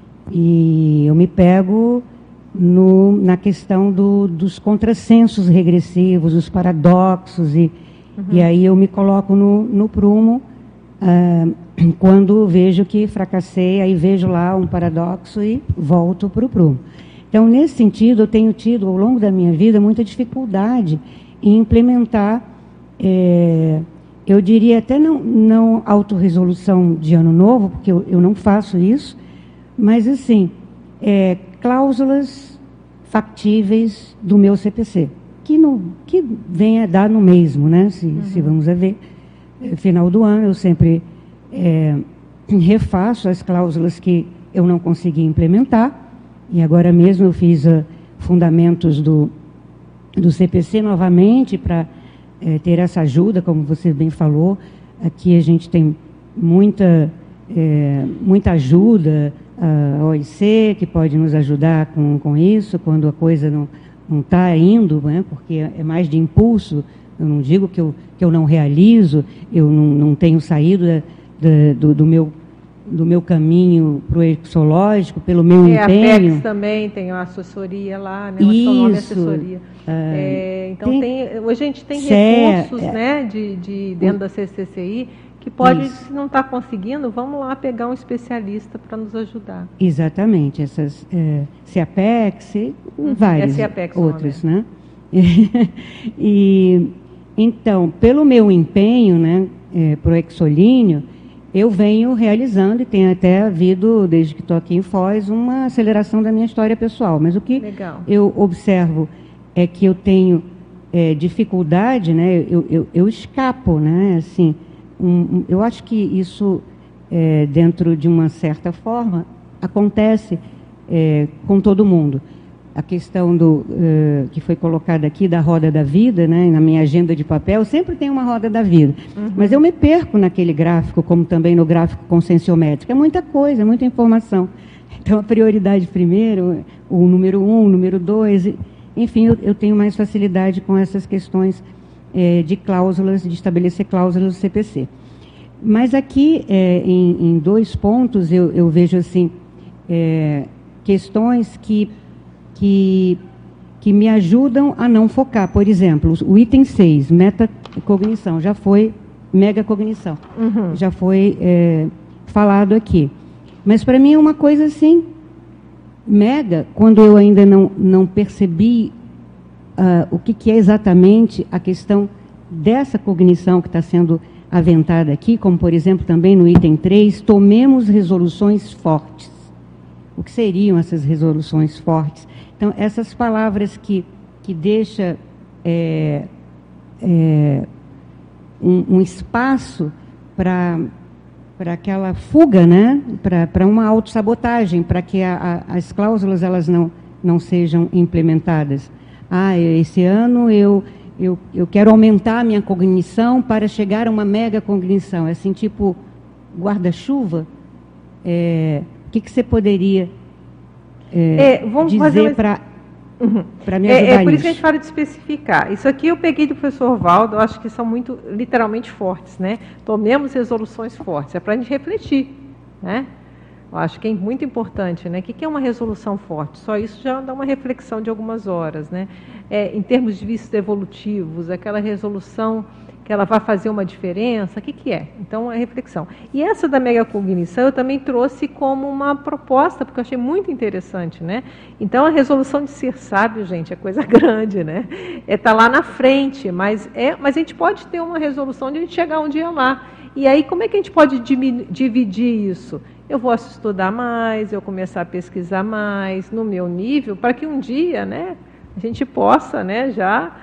e eu me pego no, na questão do, dos contrassensos regressivos, os paradoxos, e, uhum. e aí eu me coloco no, no prumo, ah, quando vejo que fracassei, aí vejo lá um paradoxo e volto para o prumo. Então, nesse sentido, eu tenho tido, ao longo da minha vida, muita dificuldade em implementar, é, eu diria até não, não autorresolução de ano novo, porque eu, eu não faço isso, mas, assim, é, cláusulas factíveis do meu C P C, que, no, que vem a dar no mesmo, né? Se, uhum. se vamos a ver, é, final do ano, eu sempre é, refaço as cláusulas que eu não consegui implementar, e agora mesmo eu fiz uh, fundamentos do, do C P C novamente para é, ter essa ajuda, como você bem falou. Aqui a gente tem muita, é, muita ajuda, a O I C, que pode nos ajudar com, com isso, quando a coisa não está indo, né, porque é mais de impulso. Eu não digo que eu, que eu não realizo, eu não, não tenho saído da, da, do, do meu do meu caminho para o exológico, pelo meu é, empenho. A Apex também tem uma assessoria lá, né? Uma Isso. assessoria. Ah, é, então, tem, tem, hoje a gente tem cé, recursos, é, né, de, de, dentro da C C C I, que pode, isso. se não está conseguindo, vamos lá pegar um especialista para nos ajudar. Exatamente. Essas é, CEAPEX e uhum, vários é outros, né? E, então, pelo meu empenho, né, é, para o exolíneo, eu venho realizando, e tem até havido, desde que estou aqui em Foz, uma aceleração da minha história pessoal. Mas o que Legal. eu observo é que eu tenho é, dificuldade, né? Eu, eu, eu escapo, né? Assim, um, um, eu acho que isso, é, dentro de uma certa forma, acontece é, com todo mundo. A questão do, uh, que foi colocada aqui da roda da vida, né, na minha agenda de papel, sempre tem uma roda da vida. Uhum. Mas eu me perco naquele gráfico, como também no gráfico conscienciométrico. É muita coisa, é muita informação. Então, a prioridade primeiro, o número um, o número dois, enfim, eu, eu tenho mais facilidade com essas questões é, de cláusulas, de estabelecer cláusulas do C P C. Mas aqui, é, em, em dois pontos, eu, eu vejo assim, é, questões que Que, que me ajudam a não focar. Por exemplo, o item seis, metacognição, já foi megacognição, uhum. já foi é, falado aqui. Mas para mim é uma coisa assim, mega, quando eu ainda não, não percebi uh, o que, que é exatamente a questão dessa cognição que está sendo aventada aqui, como, por exemplo, também no item três, tomemos resoluções fortes. O que seriam essas resoluções fortes? Então, essas palavras que, que deixam é, é, um, um espaço para aquela fuga, né? para uma autossabotagem, para que a, a, as cláusulas elas não, não sejam implementadas. Ah, esse ano eu, eu, eu quero aumentar a minha cognição para chegar a uma mega cognição. É assim, tipo guarda-chuva. É, o que, que você poderia... É, é, vamos dizer para uhum. me ajudar é, é por nisso. isso que a gente fala de especificar. Isso aqui eu peguei do professor Valdo, eu acho que são muito, literalmente, fortes, né? Tomemos resoluções fortes, é para a gente refletir, né? Eu acho que é muito importante, né? O que é uma resolução forte? Só isso já dá uma reflexão de algumas horas, né? É, em termos de vistos evolutivos, aquela resolução que ela vai fazer uma diferença, o que, que é? Então, é reflexão. E essa da megacognição eu também trouxe como uma proposta, porque eu achei muito interessante, né? Então, a resolução de ser sábio, gente, é coisa grande, né? É estar lá na frente, mas, é, mas a gente pode ter uma resolução de a gente chegar um dia lá. E aí, como é que a gente pode dividir isso? Eu vou estudar mais, eu começar a pesquisar mais, no meu nível, para que um dia, né, a gente possa, né, já...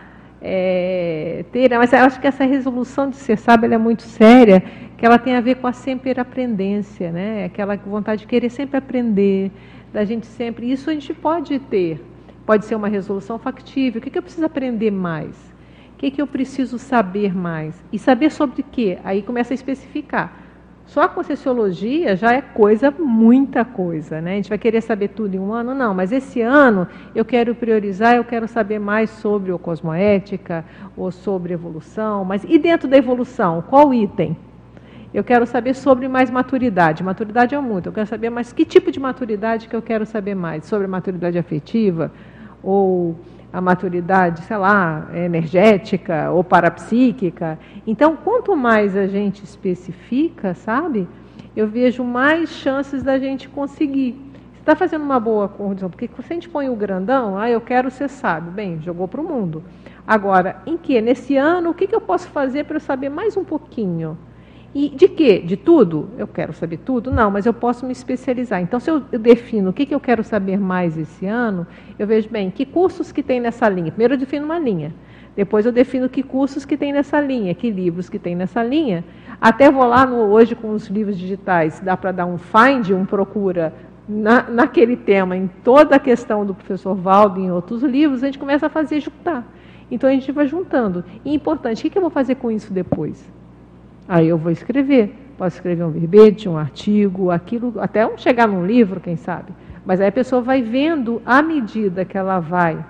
É, ter, mas eu acho que essa resolução de ser sábio ela é muito séria, que ela tem a ver com a sempre aprendência, né? Aquela vontade de querer sempre aprender, da gente sempre, isso a gente pode ter, pode ser uma resolução factível. O que, que eu preciso aprender mais? O que, que eu preciso saber mais? E saber sobre o quê? Aí começa a especificar. Só a Conscienciologia já é coisa, muita coisa, né? A gente vai querer saber tudo em um ano? Não, mas esse ano eu quero priorizar, eu quero saber mais sobre o cosmoética, ou sobre evolução, mas e dentro da evolução, qual item? Eu quero saber sobre mais maturidade. Maturidade é muito, eu quero saber mais que tipo de maturidade que eu quero saber mais, sobre a maturidade afetiva, ou a maturidade, sei lá, energética ou parapsíquica. Então, quanto mais a gente especifica, sabe, eu vejo mais chances da gente conseguir. Você está fazendo uma boa condição, porque se a gente põe o grandão, ah, eu quero ser sábio, bem, jogou para o mundo. Agora, em que? Nesse ano, o que, que eu posso fazer para eu saber mais um pouquinho? E de quê? De tudo? Eu quero saber tudo? Não, mas eu posso me especializar. Então, se eu, eu defino o que, que eu quero saber mais esse ano, eu vejo, bem, que cursos que tem nessa linha. Primeiro eu defino uma linha. Depois eu defino que cursos que tem nessa linha, que livros que tem nessa linha. Até vou lá, no, hoje com os livros digitais, dá para dar um find, um procura na, naquele tema, em toda a questão do professor Valdo e em outros livros, a gente começa a fazer juntar. Então, a gente vai juntando. E importante, o que, que eu vou fazer com isso depois? Aí eu vou escrever, posso escrever um verbete, um artigo, aquilo, até chegar num livro, quem sabe. Mas aí a pessoa vai vendo, à medida que ela vai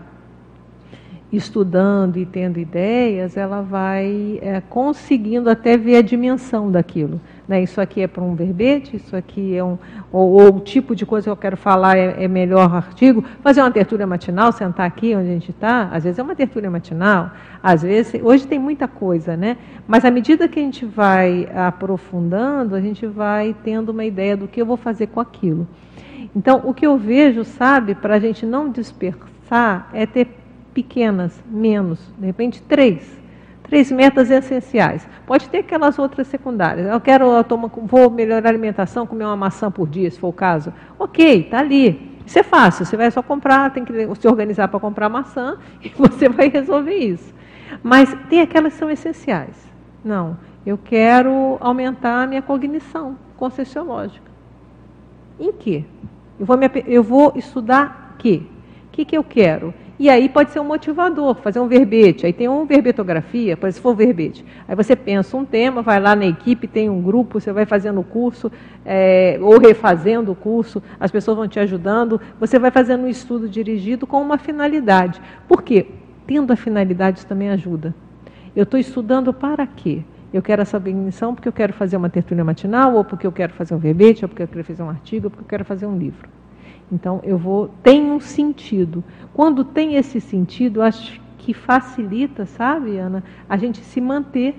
estudando e tendo ideias, ela vai é, conseguindo até ver a dimensão daquilo. Né? Isso aqui é para um verbete, isso aqui é um... Ou, ou o tipo de coisa que eu quero falar é, é melhor artigo. Fazer uma tertúlia matinal, sentar aqui onde a gente está, às vezes é uma tertúlia matinal, às vezes... Hoje tem muita coisa, né? Mas à medida que a gente vai aprofundando, a gente vai tendo uma ideia do que eu vou fazer com aquilo. Então, o que eu vejo, sabe, para a gente não dispersar, é ter pequenas, menos, de repente três. Três metas essenciais. Pode ter aquelas outras secundárias. Eu quero, eu tomo, vou melhorar a alimentação, comer uma maçã por dia, se for o caso. Ok, está ali. Isso é fácil, você vai só comprar, tem que se organizar para comprar maçã e você vai resolver isso. Mas tem aquelas que são essenciais. Não, eu quero aumentar a minha cognição conscienciológica. Em quê? Eu vou, me, eu vou estudar quê? O que, que eu quero? E aí pode ser um motivador, fazer um verbete. Aí tem uma verbetografia, se for verbete. Aí você pensa um tema, vai lá na equipe, tem um grupo, você vai fazendo o curso, é, ou refazendo o curso, as pessoas vão te ajudando, você vai fazendo um estudo dirigido com uma finalidade. Por quê? Tendo a finalidade, isso também ajuda. Eu estou estudando para quê? Eu quero essa cognição porque eu quero fazer uma tertúlia matinal, ou porque eu quero fazer um verbete, ou porque eu quero fazer um artigo, ou porque eu quero fazer um livro. Então, eu vou... Tem um sentido. Quando tem esse sentido, acho que facilita, sabe, Ana, a gente se manter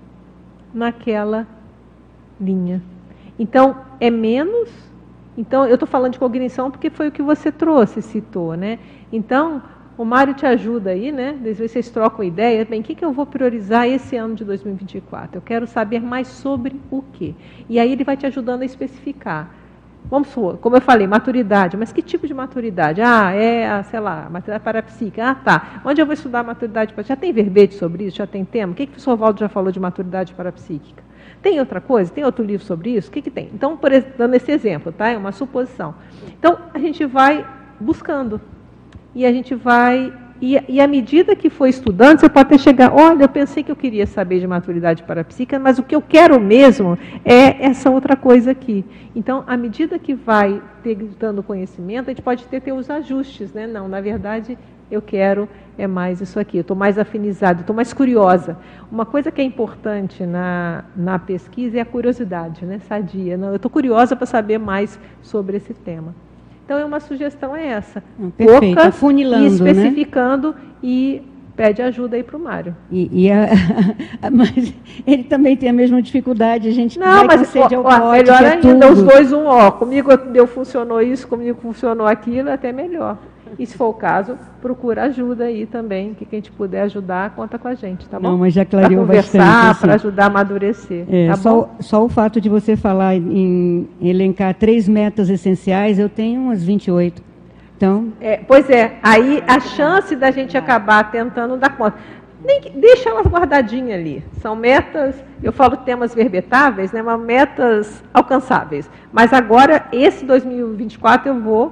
naquela linha. Então, é menos... Então, eu estou falando de cognição porque foi o que você trouxe, citou, né? Então, o Mário te ajuda aí, né? Às vezes vocês trocam ideia. Bem, o que, que eu vou priorizar esse ano de dois mil e vinte e quatro? Eu quero saber mais sobre o quê? E aí ele vai te ajudando a especificar. Vamos supor, como eu falei, maturidade. Mas que tipo de maturidade? Ah, é, a, sei lá, maturidade parapsíquica. Ah, tá. Onde eu vou estudar maturidade parapsíquica? Já tem verbete sobre isso? Já tem tema? O que, que o professor Valdo já falou de maturidade parapsíquica? Tem outra coisa? Tem outro livro sobre isso? O que, que tem? Então, por exemplo, dando esse exemplo, tá? É uma suposição. Então, a gente vai buscando. E a gente vai... E, e à medida que for estudando, você pode até chegar, olha, eu pensei que eu queria saber de maturidade parapsíquica, mas o que eu quero mesmo é essa outra coisa aqui. Então, à medida que vai ter, dando conhecimento, a gente pode ter, ter os ajustes, né? Não, na verdade, eu quero é mais isso aqui, eu estou mais afinizada, estou mais curiosa. Uma coisa que é importante na, na pesquisa é a curiosidade, né? Sadia. Não, eu estou curiosa para saber mais sobre esse tema. Então, uma sugestão é essa. Perfeito, poucas, afunilando, e especificando, né? E pede ajuda aí para o Mário. E, e a, mas ele também tem a mesma dificuldade, a gente não, vai mas com sede ao ó, pote, melhor é ainda, tudo. os dois um, ó, comigo deu, funcionou isso, comigo funcionou aquilo, até melhor. E se for o caso, procura ajuda aí também, que quem a gente puder ajudar, conta com a gente, tá bom? Não, mas já clareou bastante. Para conversar, para ajudar a amadurecer, é, tá só, bom? Só o fato de você falar em elencar três metas essenciais, eu tenho umas vinte e oito. Então... É, pois é, aí a chance da gente acabar tentando dar conta. Nem que, deixa elas guardadinhas ali. São metas, eu falo temas verbetáveis, né, mas metas alcançáveis. Mas agora, esse dois mil e vinte e quatro, eu vou...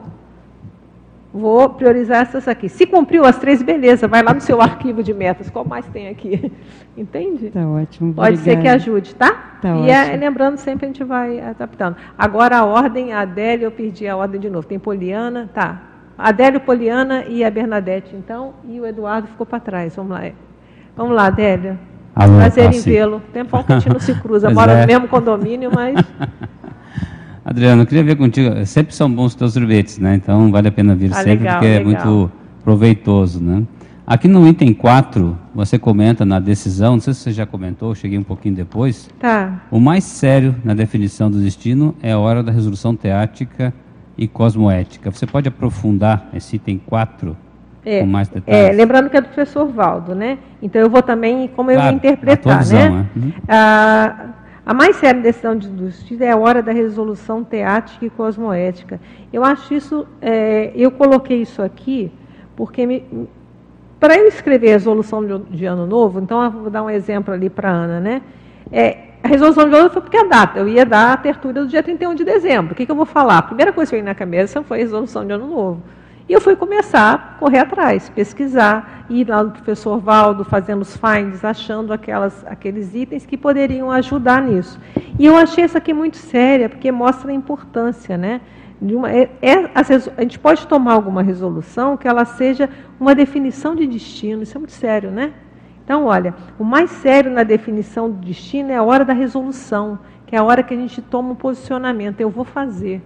Vou priorizar essas aqui. Se cumpriu as três, beleza, vai lá no seu arquivo de metas. Qual mais tem aqui? Entende? Tá ótimo. Pode ser que ajude, tá? Tá e é, ótimo. lembrando, sempre a gente vai adaptando. Agora a ordem, a Adélia, eu perdi a ordem de novo. Tem Poliana, tá. A Adélia, Poliana e a Bernadette, então, e o Eduardo ficou para trás. Vamos lá. Vamos lá, Adélia. Alô, prazer Tassi. em vê-lo. Tempão que a gente não se cruza. Pois Mora é. no mesmo condomínio, mas... Adriano, eu queria ver contigo, sempre são bons os teus verbetes, né? Então vale a pena vir Ah, sempre, legal, porque é legal. muito proveitoso, né? Aqui no item quatro, você comenta na decisão, não sei se você já comentou, eu cheguei um pouquinho depois. Tá. O mais sério na definição do destino é a hora da resolução teática e cosmoética. Você pode aprofundar esse item quatro É, com mais detalhes? é, lembrando que é do professor Valdo, né? Então eu vou também, como eu Claro, vou interpretar, a tua visão, né? é. Uhum. Ah, a mais séria decisão de, do estudo é a hora da resolução teática e cosmoética. Eu acho isso, é, eu coloquei isso aqui porque para eu escrever a resolução de, de ano novo, então eu vou dar um exemplo ali para a Ana, né? É, a resolução de ano foi porque a data, eu ia dar a tertúlia do dia trinta e um de dezembro. O que, que eu vou falar? A primeira coisa que veio na cabeça foi a resolução de ano novo. E eu fui começar a correr atrás, pesquisar, ir lá no professor Valdo, fazendo os finds, achando aquelas, aqueles itens que poderiam ajudar nisso. E eu achei essa aqui muito séria, porque mostra a importância, né? De uma, é, é, a gente pode tomar alguma resolução que ela seja uma definição de destino, isso é muito sério, né? Então, olha, o mais sério na definição do destino é a hora da resolução, que é a hora que a gente toma um posicionamento, eu vou fazer.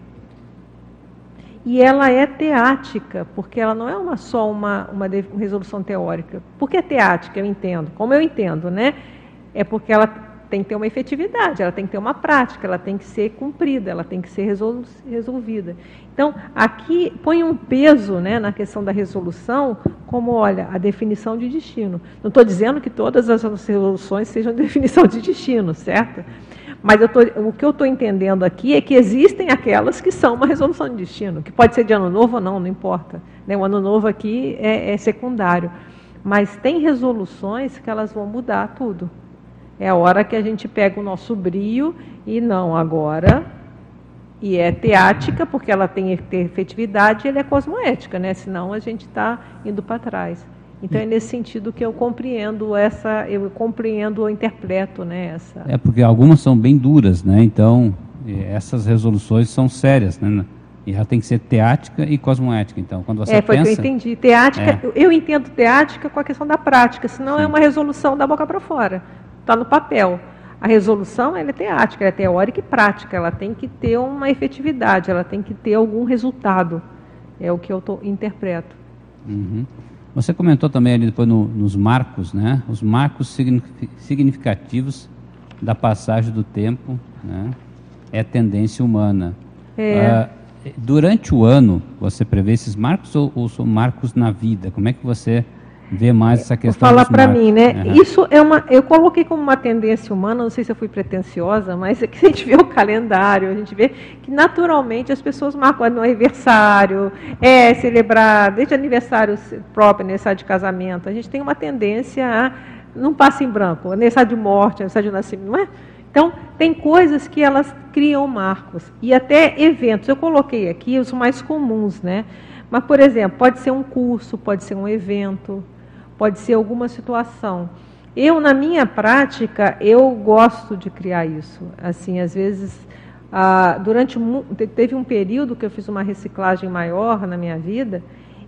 E ela é teática, porque ela não é uma, só uma, uma resolução teórica. Por que é teática? Eu entendo. Como eu entendo, né? É porque ela tem que ter uma efetividade, ela tem que ter uma prática, ela tem que ser cumprida, ela tem que ser resol resolvida. Então, aqui põe um peso, né, na questão da resolução, como, olha, a definição de destino. Não estou dizendo que todas as resoluções sejam definição de destino, certo? Mas eu tô, o que eu estou entendendo aqui é que existem aquelas que são uma resolução de destino, que pode ser de ano novo ou não, não importa. Né? O ano novo aqui é, é secundário. Mas tem resoluções que elas vão mudar tudo. É a hora que a gente pega o nosso brio e não agora, e é teática, porque ela tem que ter efetividade, e ela é cosmoética, né? Senão a gente está indo para trás. Então é nesse sentido que eu compreendo essa, eu compreendo ou interpreto, né, essa. É porque algumas são bem duras, né? Então essas resoluções são sérias, né? E ela tem que ser teática e cosmoética. Então, quando você é, foi pensa, que eu entendi. Teática, é. eu entendo teática com a questão da prática, senão Sim. é uma resolução da boca para fora. Está no papel. A resolução ela é teática, ela é teórica e prática. Ela tem que ter uma efetividade, ela tem que ter algum resultado. É o que eu tô, interpreto. Uhum. Você comentou também ali depois no, nos marcos, né? Os marcos significativos da passagem do tempo, né? É tendência humana. É. Uh, durante o ano, você prevê esses marcos ou, ou são marcos na vida? Como é que você vê mais essa questão? Vou falar para mim, né? Uhum. Isso é uma, eu coloquei como uma tendência humana, não sei se eu fui pretensiosa, mas é que a gente vê o calendário, a gente vê que naturalmente as pessoas marcam no aniversário, é celebrar, desde aniversário próprio, aniversário de casamento, a gente tem uma tendência a não passa em branco, aniversário de morte, aniversário de nascimento, não é? Então, tem coisas que elas criam marcos, e até eventos, eu coloquei aqui os mais comuns, né? Mas, por exemplo, pode ser um curso, pode ser um evento, pode ser alguma situação. Eu, na minha prática, eu gosto de criar isso. Assim, às vezes, ah, durante teve um período que eu fiz uma reciclagem maior na minha vida,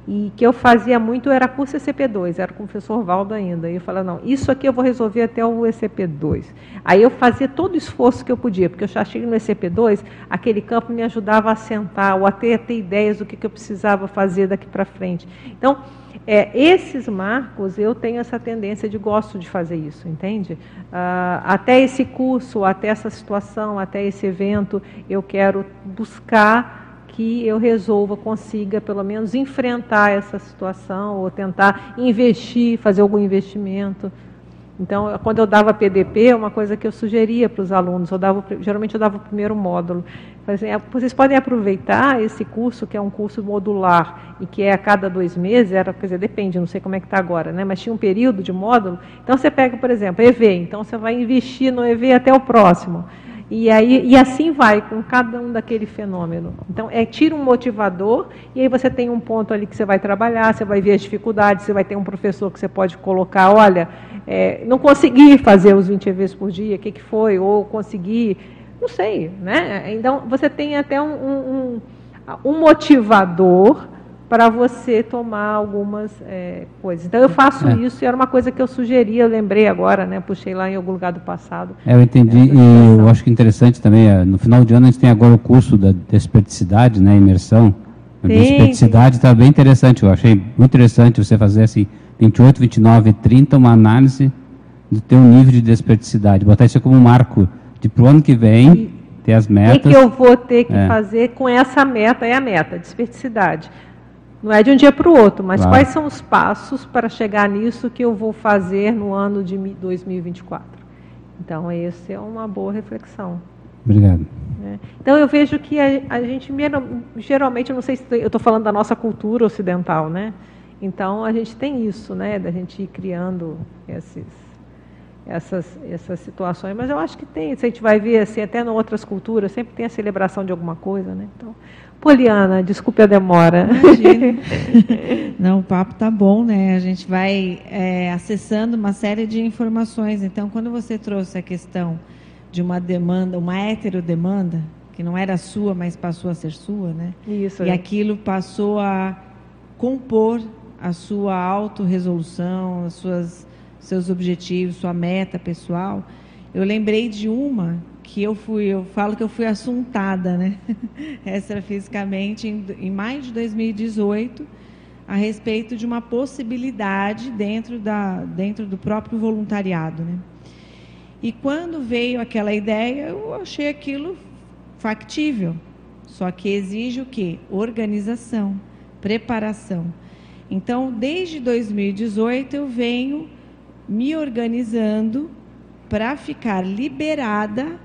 e que eu fazia muito era curso E C P dois, era com o professor Valdo ainda, e eu falava, não, isso aqui eu vou resolver até o E C P dois. Aí eu fazia todo o esforço que eu podia, porque eu já cheguei no E C P dois, aquele campo me ajudava a sentar, ou até a ter ideias do que, que eu precisava fazer daqui para frente. Então, é, esses marcos, eu tenho essa tendência de gosto de fazer isso, entende? Ah, até esse curso, até essa situação, até esse evento, eu quero buscar que eu resolva, consiga pelo menos enfrentar essa situação ou tentar investir, fazer algum investimento. Então, quando eu dava P D P, uma coisa que eu sugeria para os alunos, eu dava, geralmente eu dava o primeiro módulo. Assim, vocês podem aproveitar esse curso, que é um curso modular, e que é a cada dois meses, era, quer dizer, depende, não sei como é que está agora, né? Mas tinha um período de módulo. Então, você pega, por exemplo, E V, então você vai investir no E V até o próximo. E, aí, e assim vai com cada um daquele fenômeno. Então, é, tira um motivador, e aí você tem um ponto ali que você vai trabalhar, você vai ver as dificuldades, você vai ter um professor que você pode colocar, olha, é, não consegui fazer os vinte E Vs por dia, o que, que foi? Ou consegui, não sei, né? Então, você tem até um, um, um motivador para você tomar algumas é, coisas. Então, eu faço é. isso, e era uma coisa que eu sugeria, eu lembrei agora, né, puxei lá em algum lugar do passado. É, eu entendi, e eu acho que interessante também, é, no final de ano a gente tem agora o curso da desperticidade, né, imersão. A desperticidade está bem interessante, eu achei muito interessante você fazer assim, vinte e oito, vinte e nove e trinta, uma análise do teu nível de desperticidade, botar isso como um marco de para o ano que vem, e, ter as metas. E que eu vou ter que é. fazer com essa meta, é a meta, desperticidade. Não é de um dia para o outro, mas claro. Quais são os passos para chegar nisso que eu vou fazer no ano de dois mil e vinte e quatro? Então, essa é uma boa reflexão. Obrigado. É. Então, eu vejo que a, a gente, geralmente, eu não sei se eu estou falando da nossa cultura ocidental, né? Então, a gente tem isso, né? Da gente ir criando esses, essas, essas situações. Mas eu acho que tem, se a gente vai ver, assim, até em outras culturas, sempre tem a celebração de alguma coisa, né? Então, Poliana, desculpe a demora. Imagina. Não, o papo tá bom, né? A gente vai é, acessando uma série de informações. Então, quando você trouxe a questão de uma demanda, uma heterodemanda, que não era sua, mas passou a ser sua, né? Isso. E é. aquilo passou a compor a sua autorresolução, as suas, seus objetivos, sua meta pessoal. Eu lembrei de uma que eu fui, eu falo que eu fui assuntada, né, extrafisicamente, em, em maio de dois mil e dezoito, a respeito de uma possibilidade dentro, da, dentro do próprio voluntariado, né. E quando veio aquela ideia, eu achei aquilo factível, só que exige o quê? Organização, preparação. Então, desde dois mil e dezoito, eu venho me organizando para ficar liberada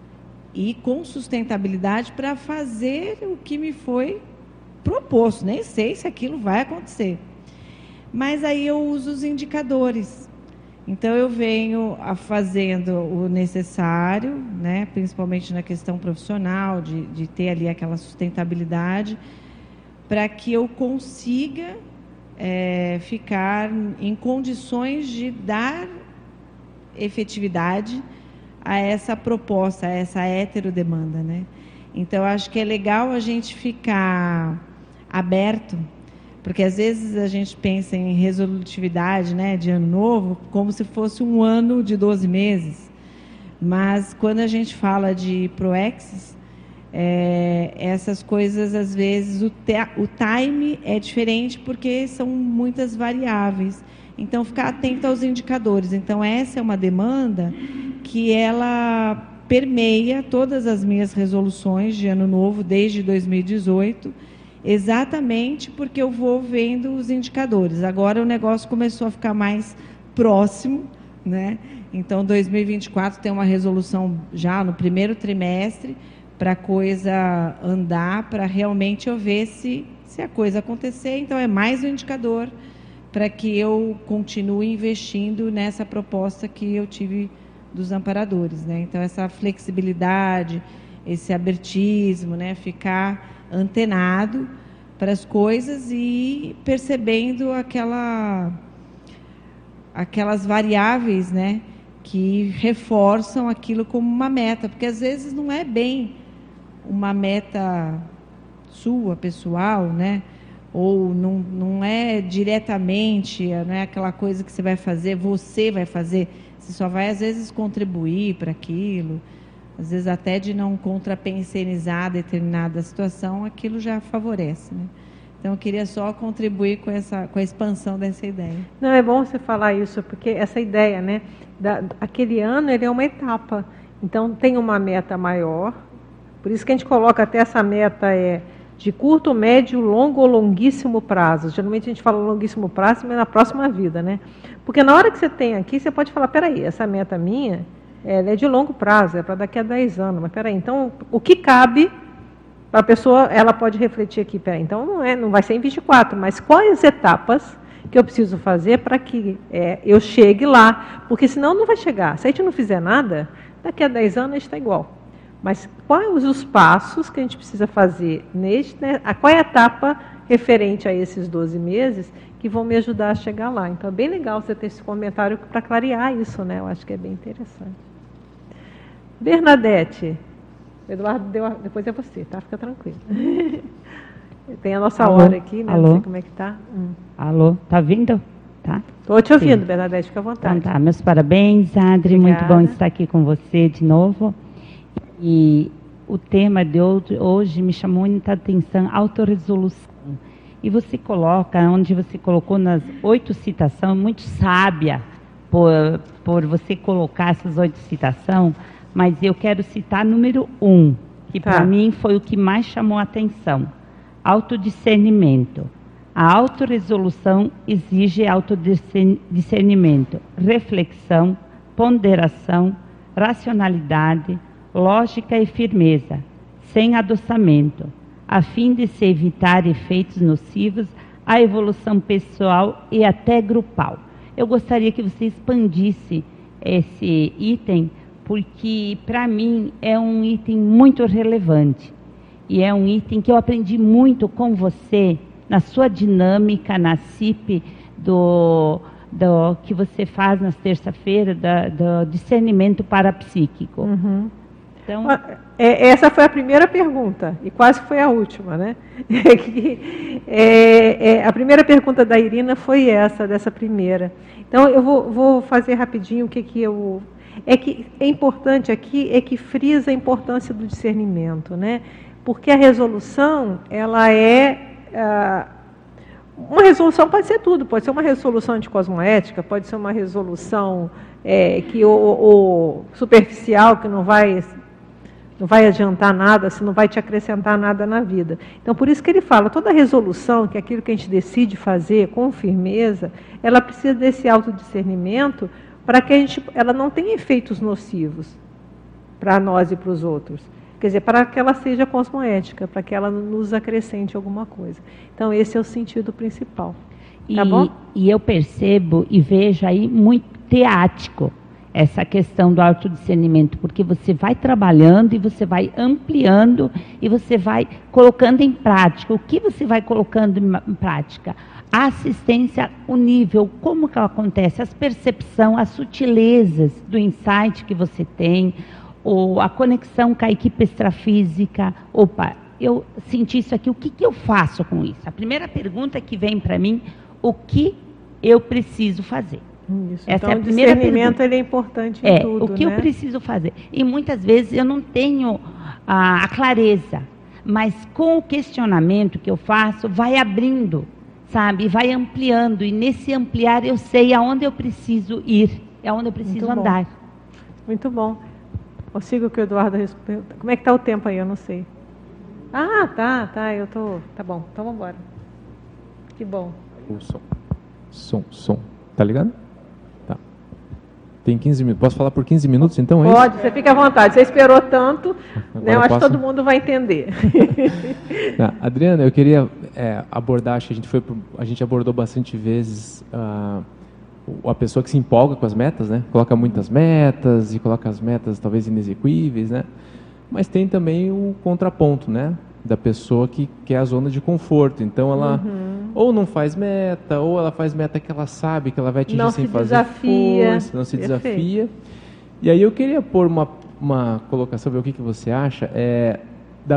e com sustentabilidade para fazer o que me foi proposto. Nem sei se aquilo vai acontecer. Mas aí eu uso os indicadores. Então, eu venho a fazendo o necessário, né, principalmente na questão profissional, de, de ter ali aquela sustentabilidade, para que eu consiga é, ficar em condições de dar efetividade a essa proposta, a essa heterodemanda, né? Então, acho que é legal a gente ficar aberto, porque às vezes a gente pensa em resolutividade, né, de ano novo, como se fosse um ano de doze meses. Mas, quando a gente fala de ProExis, é, essas coisas, às vezes, o, te, o time é diferente, porque são muitas variáveis. Então, ficar atento aos indicadores. Então, essa é uma demanda que ela permeia todas as minhas resoluções de ano novo, desde dois mil e dezoito, exatamente porque eu vou vendo os indicadores. Agora, o negócio começou a ficar mais próximo, né? Então, dois mil e vinte e quatro tem uma resolução já no primeiro trimestre para a coisa andar, para realmente eu ver se, se a coisa acontecer. Então, é mais um indicador para que eu continue investindo nessa proposta que eu tive dos amparadores, né? Então, essa flexibilidade, esse abertismo, né? Ficar antenado para as coisas e percebendo aquela, aquelas variáveis, né? Que reforçam aquilo como uma meta, porque às vezes não é bem uma meta sua, pessoal, né? ou não, não é diretamente, não é aquela coisa que você vai fazer, você vai fazer, você só vai às vezes contribuir para aquilo, às vezes até de não contrapensionizar determinada situação, aquilo já favorece, né? Então, eu queria só contribuir com, essa, com a expansão dessa ideia. Não, é bom você falar isso, porque essa ideia, né, da, aquele ano, ele é uma etapa. Então, tem uma meta maior, por isso que a gente coloca até essa meta é de curto, médio, longo ou longuíssimo prazo. Geralmente, a gente fala longuíssimo prazo, mas na próxima vida, né? Porque na hora que você tem aqui, você pode falar, peraí, essa meta minha, ela é de longo prazo, é para daqui a dez anos, mas peraí, então, o que cabe... A pessoa, ela pode refletir aqui, pera, então não, é, não vai ser em vinte e quatro, mas quais etapas que eu preciso fazer para que é, eu chegue lá? Porque senão não vai chegar. Se a gente não fizer nada, daqui a dez anos a gente está igual. Mas quais os passos que a gente precisa fazer neste, né, a qual é a etapa referente a esses doze meses que vão me ajudar a chegar lá? Então é bem legal você ter esse comentário para clarear isso, né? Eu acho que é bem interessante. Bernadette. Eduardo, deu a... depois é você, tá? Fica tranquilo. Tem a nossa Alô? hora aqui, né? Alô? Não sei como é que tá. Hum. Alô, tá vindo? Tá? Estou te ouvindo, Sim. Bernadette, fica à vontade. Então tá, meus parabéns, Adri, Obrigada. Muito bom estar aqui com você de novo. E o tema de hoje me chamou muita atenção, autorresolução. E você coloca, onde você colocou nas oito citações, muito sábia por, por você colocar essas oito citações, mas eu quero citar número um, que Tá. para mim foi o que mais chamou a atenção. Autodiscernimento. A autorresolução exige autodiscernimento, reflexão, ponderação, racionalidade, lógica e firmeza, sem adoçamento, a fim de se evitar efeitos nocivos à evolução pessoal e até grupal. Eu gostaria que você expandisse esse item, porque para mim é um item muito relevante e é um item que eu aprendi muito com você na sua dinâmica na C I P do, do que você faz nas terça-feiras do discernimento parapsíquico. Uhum. Então, é, essa foi a primeira pergunta e quase foi a última, né? É que, é, é, a primeira pergunta da Irina foi essa, dessa primeira. Então eu vou, vou fazer rapidinho o que que eu É que é importante aqui, é que frisa a importância do discernimento, né? Porque a resolução, ela é... Ah, uma resolução pode ser tudo, pode ser uma resolução anticosmoética, pode ser uma resolução é, que o, o superficial, que não vai, não vai adiantar nada, se não vai te acrescentar nada na vida. Então, por isso que ele fala, toda resolução, que é aquilo que a gente decide fazer com firmeza, ela precisa desse autodiscernimento para que a gente, ela não tenha efeitos nocivos para nós e para os outros. Quer dizer, para que ela seja cosmoética, para que ela nos acrescente alguma coisa. Então, esse é o sentido principal. Tá e, bom? E eu percebo e vejo aí muito teático essa questão do autodiscernimento, porque você vai trabalhando e você vai ampliando e você vai colocando em prática. O que você vai colocando em prática? A assistência, o nível, como que ela acontece, as percepções, as sutilezas do insight que você tem, ou a conexão com a equipe extrafísica. Opa, eu senti isso aqui, o que, que eu faço com isso? A primeira pergunta que vem para mim, o que eu preciso fazer? Isso. Essa Então, é a o primeira discernimento pergunta. ele é importante em é, tudo, o que né? eu preciso fazer? E muitas vezes eu não tenho a, a clareza, mas com o questionamento que eu faço, vai abrindo, sabe? Vai ampliando, e nesse ampliar eu sei aonde eu preciso ir, aonde eu preciso Muito bom. andar. Muito bom. Eu sigo o que o Eduardo respondeu. Como é que está o tempo aí? Eu não sei. Ah, tá, tá, eu tô... Tá bom, então vamos embora. Que bom. O som. Som, som. Tá ligado? Tá. Tem quinze minutos. Posso falar por quinze minutos, então? É Pode, isso? você fica à vontade. Você esperou tanto, né, eu acho posso... que todo mundo vai entender. Não, Adriana, eu queria é, abordar, acho que a gente, foi, a gente abordou bastante vezes uh, a pessoa que se empolga com as metas, né? Coloca muitas metas e coloca as metas talvez inexequíveis, né? Mas tem também o contraponto, né? Da pessoa que quer a zona de conforto. Então ela Uhum. ou não faz meta, ou ela faz meta que ela sabe que ela vai atingir Não sem se fazer desafia. força, não se Perfeito. desafia. E aí eu queria pôr uma, uma colocação, ver o que, que você acha, é, da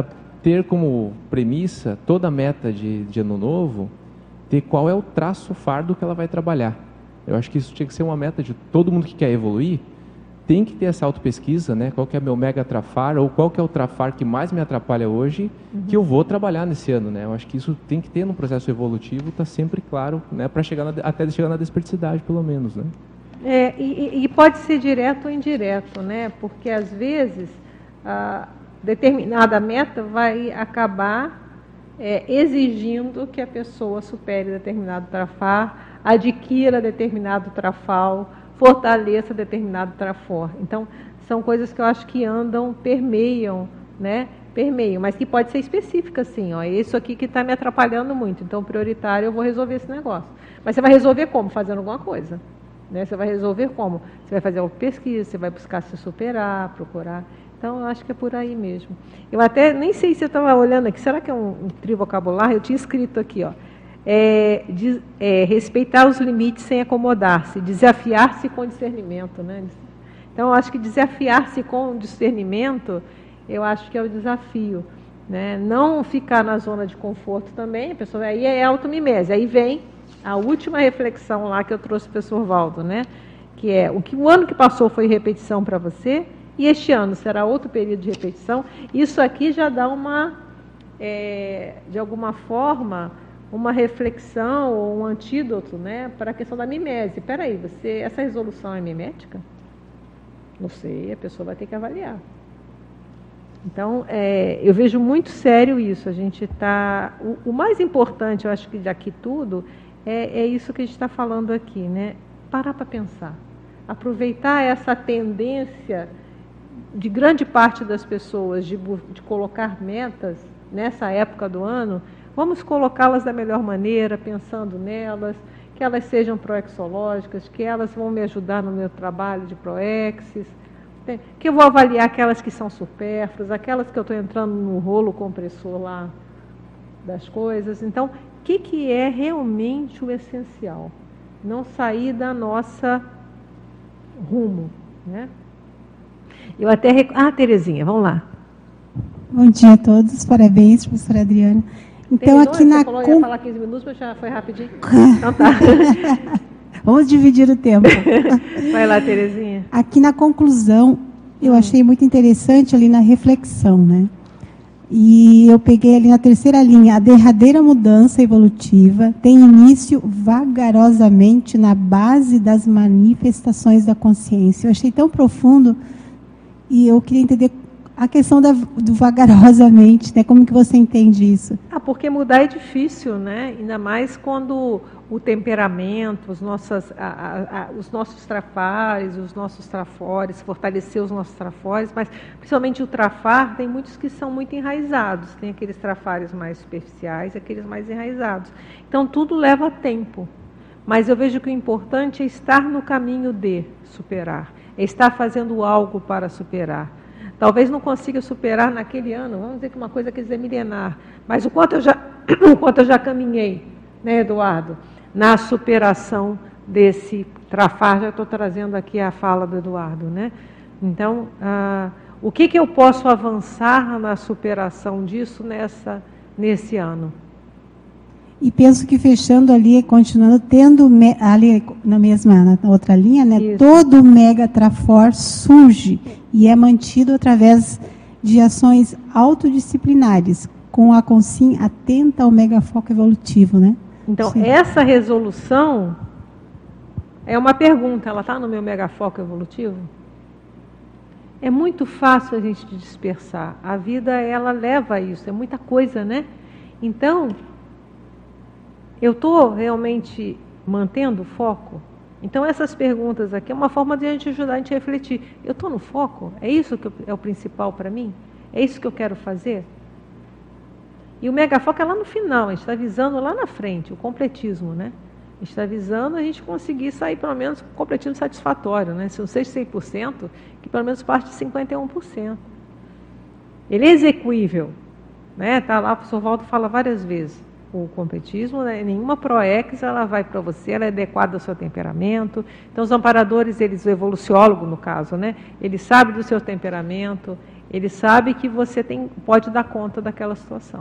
ter como premissa toda a meta de, de ano novo, ter qual é o traço fardo que ela vai trabalhar. Eu acho que isso tinha que ser uma meta de todo mundo que quer evoluir, tem que ter essa autopesquisa, né? Qual que é meu mega trafar, ou qual que é o trafar que mais me atrapalha hoje, uhum. que eu vou trabalhar nesse ano, né? Eu acho que isso tem que ter no processo evolutivo, tá sempre claro, né? Para chegar na, até chegar na desperticidade, pelo menos, né? É, e, e pode ser direto ou indireto, né? Porque às vezes a determinada meta vai acabar é, exigindo que a pessoa supere determinado trafar, adquira determinado trafal, fortaleça determinado trafor. Então, são coisas que eu acho que andam, permeiam, né? Permeiam, mas que pode ser específica, assim, ó, isso aqui que está me atrapalhando muito, então, prioritário, eu vou resolver esse negócio. Mas você vai resolver como? Fazendo alguma coisa, né? Você vai resolver como? Você vai fazer uma pesquisa, você vai buscar se superar, procurar. Então, eu acho que é por aí mesmo. Eu até, nem sei se eu estava olhando aqui, será que é um, um trivocabular? Eu tinha escrito aqui, ó, É, de, é, respeitar os limites sem acomodar-se, desafiar-se com discernimento, né? Então, eu acho que desafiar-se com discernimento, eu acho que é o desafio, né? Não ficar na zona de conforto também, a pessoa aí é automimese. Aí vem a última reflexão lá que eu trouxe para o professor Valdo, né? Que é o que o ano que passou foi repetição para você e este ano será outro período de repetição. Isso aqui já dá uma, é, de alguma forma, uma reflexão ou um antídoto, né, para a questão da mimese. Espera aí, você, essa resolução é mimética? Não sei, a pessoa vai ter que avaliar. Então, é, eu vejo muito sério isso. A gente está... O, o mais importante, eu acho que daqui tudo, é, é isso que a gente está falando aqui, né? Parar para pensar. Aproveitar essa tendência de grande parte das pessoas de, de colocar metas nessa época do ano. Vamos colocá-las da melhor maneira, pensando nelas, que elas sejam proexológicas, que elas vão me ajudar no meu trabalho de proexis, que eu vou avaliar aquelas que são supérfluas, aquelas que eu estou entrando no rolo compressor lá das coisas. Então, o que, que é realmente o essencial? Não sair da nossa rumo, né? Eu até... Rec... Ah, Terezinha, vamos lá. Bom dia a todos, parabéns, professora Adriana. Então, Terminou? aqui na... Você falou que ia falar quinze minutos, mas já foi rapidinho. Então tá. Vamos dividir o tempo. Vai lá, Terezinha. Aqui na conclusão, eu hum. achei muito interessante ali na reflexão, né? E eu peguei ali na terceira linha, a derradeira mudança evolutiva tem início vagarosamente na base das manifestações da consciência. Eu achei tão profundo e eu queria entender a questão da, do vagarosamente, né? Como que você entende isso? Ah, porque mudar é difícil, né? Ainda mais quando o temperamento, os, nossas, a, a, a, os nossos trafares, os nossos trafores, fortalecer os nossos trafores, mas principalmente o trafar, tem muitos que são muito enraizados, tem aqueles trafares mais superficiais e aqueles mais enraizados. Então, tudo leva tempo, mas eu vejo que o importante é estar no caminho de superar, é estar fazendo algo para superar. Talvez não consiga superar naquele ano, vamos dizer que uma coisa quer dizer milenar, mas o quanto eu já, o quanto eu já caminhei, né, Eduardo, na superação desse trafar, já estou trazendo aqui a fala do Eduardo, né? Então, ah, o que, que eu posso avançar na superação disso nessa, nesse ano? E penso que fechando ali, continuando, tendo ali na mesma, na outra linha, né, isso. Todo mega trafor surge e é mantido através de ações autodisciplinares, com a consciência atenta ao megafoco evolutivo, né? Então, Sim. Essa resolução é uma pergunta, ela está no meu megafoco evolutivo? É muito fácil a gente dispersar. A vida, ela leva a isso, é muita coisa, né? Então, eu estou realmente mantendo o foco? Então, essas perguntas aqui é uma forma de a gente ajudar a gente a refletir. Eu estou no foco? É isso que é o principal para mim? É isso que eu quero fazer? E o megafoco é lá no final, a gente está visando lá na frente, o completismo, né? A gente está visando a gente conseguir sair pelo menos com um completismo satisfatório, né? Se não seja cem por cento, que pelo menos parte de cinquenta e um por cento. Ele é execuível, né? Tá lá, o professor Valdo fala várias vezes. O completismo, né? Nenhuma proex ela vai para você, ela é adequada ao seu temperamento. Então, os amparadores, eles, o evoluciólogo, no caso, né? Ele sabe do seu temperamento, Ele sabe que você tem, pode dar conta daquela situação.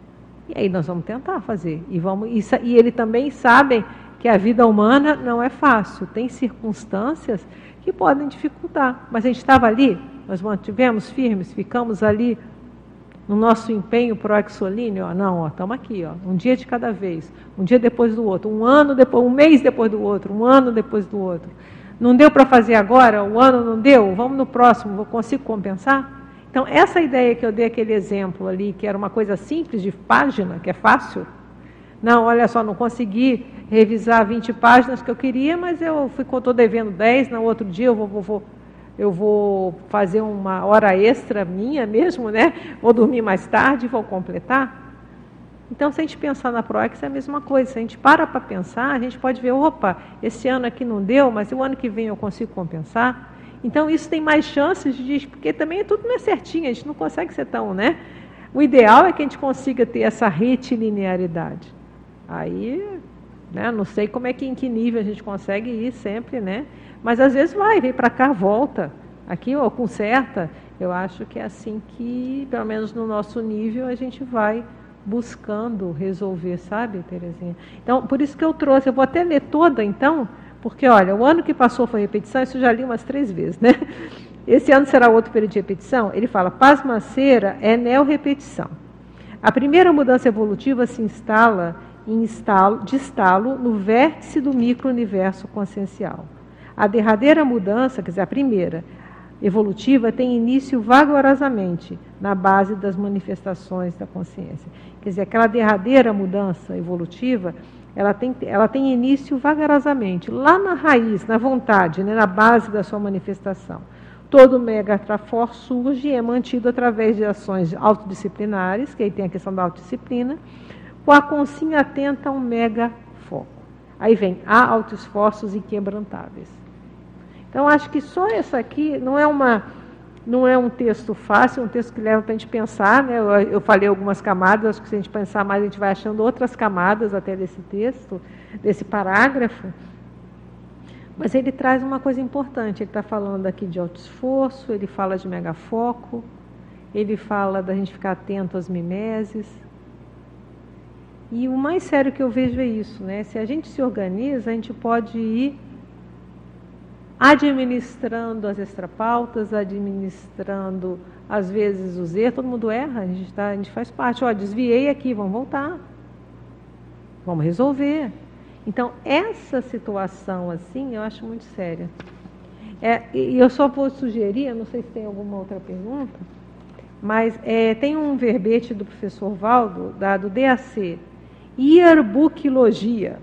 E aí nós vamos tentar fazer. E, vamos, e, e ele também sabe que a vida humana não é fácil. Tem circunstâncias que podem dificultar. Mas a gente estava ali, nós mantivemos firmes, ficamos ali no nosso empenho pro exolíneo, ó, não, estamos aqui, ó, um dia de cada vez, um dia depois do outro, um ano depois, um mês depois do outro, um ano depois do outro. Não deu para fazer agora, o ano não deu, vamos no próximo, eu consigo compensar? Então, essa ideia que eu dei aquele exemplo ali, que era uma coisa simples, de página, que é fácil, não, olha só, não consegui revisar vinte páginas que eu queria, mas eu estou devendo dez, no outro dia eu vou... vou, vou eu vou fazer uma hora extra minha mesmo, né? Vou dormir mais tarde e vou completar. Então, se a gente pensar na PROEX, é a mesma coisa. Se a gente para para pensar, a gente pode ver, opa, esse ano aqui não deu, mas o ano que vem eu consigo compensar. Então, isso tem mais chances de... Porque também é tudo não é certinho, a gente não consegue ser tão, né? O ideal é que a gente consiga ter essa retilinearidade. Aí, né, não sei como é que, em que nível a gente consegue ir sempre, né? Mas às vezes vai, vem para cá, volta. Aqui, ó, conserta. Eu acho que é assim que, pelo menos no nosso nível, a gente vai buscando resolver, sabe, Terezinha? Então, por isso que eu trouxe, eu vou até ler toda, então, porque, olha, o ano que passou foi repetição, isso eu já li umas três vezes, né? Esse ano será outro período de repetição. Ele fala, pasmaceira é neo-repetição. A primeira mudança evolutiva se instala em estalo, de estalo no vértice do micro-universo consciencial. A derradeira mudança, quer dizer, a primeira, evolutiva, tem início vagarosamente na base das manifestações da consciência. Quer dizer, aquela derradeira mudança evolutiva, ela tem, ela tem início vagarosamente, lá na raiz, na vontade, né, na base da sua manifestação. Todo mega trafor surge e é mantido através de ações autodisciplinares, que aí tem a questão da autodisciplina, com a consciência atenta a um mega foco. Aí vem, há autoesforços inquebrantáveis. Então, acho que só essa aqui não é, uma, não é um texto fácil, é um texto que leva para a gente pensar, né? Eu, eu falei algumas camadas, acho que se a gente pensar mais, a gente vai achando outras camadas até desse texto, desse parágrafo. Mas ele traz uma coisa importante, ele está falando aqui de autoesforço, ele fala de megafoco, ele fala da gente ficar atento às mimeses. E o mais sério que eu vejo é isso, né? Se a gente se organiza, a gente pode ir administrando as extrapautas, administrando, às vezes, os erros. Todo mundo erra, a gente, tá, a gente faz parte. Ó, desviei aqui, vamos voltar. Vamos resolver. Então, essa situação, assim, eu acho muito séria. É, e eu só vou sugerir, eu não sei se tem alguma outra pergunta, mas é, tem um verbete do professor Valdo, da, do D A C, Yearbooklogia,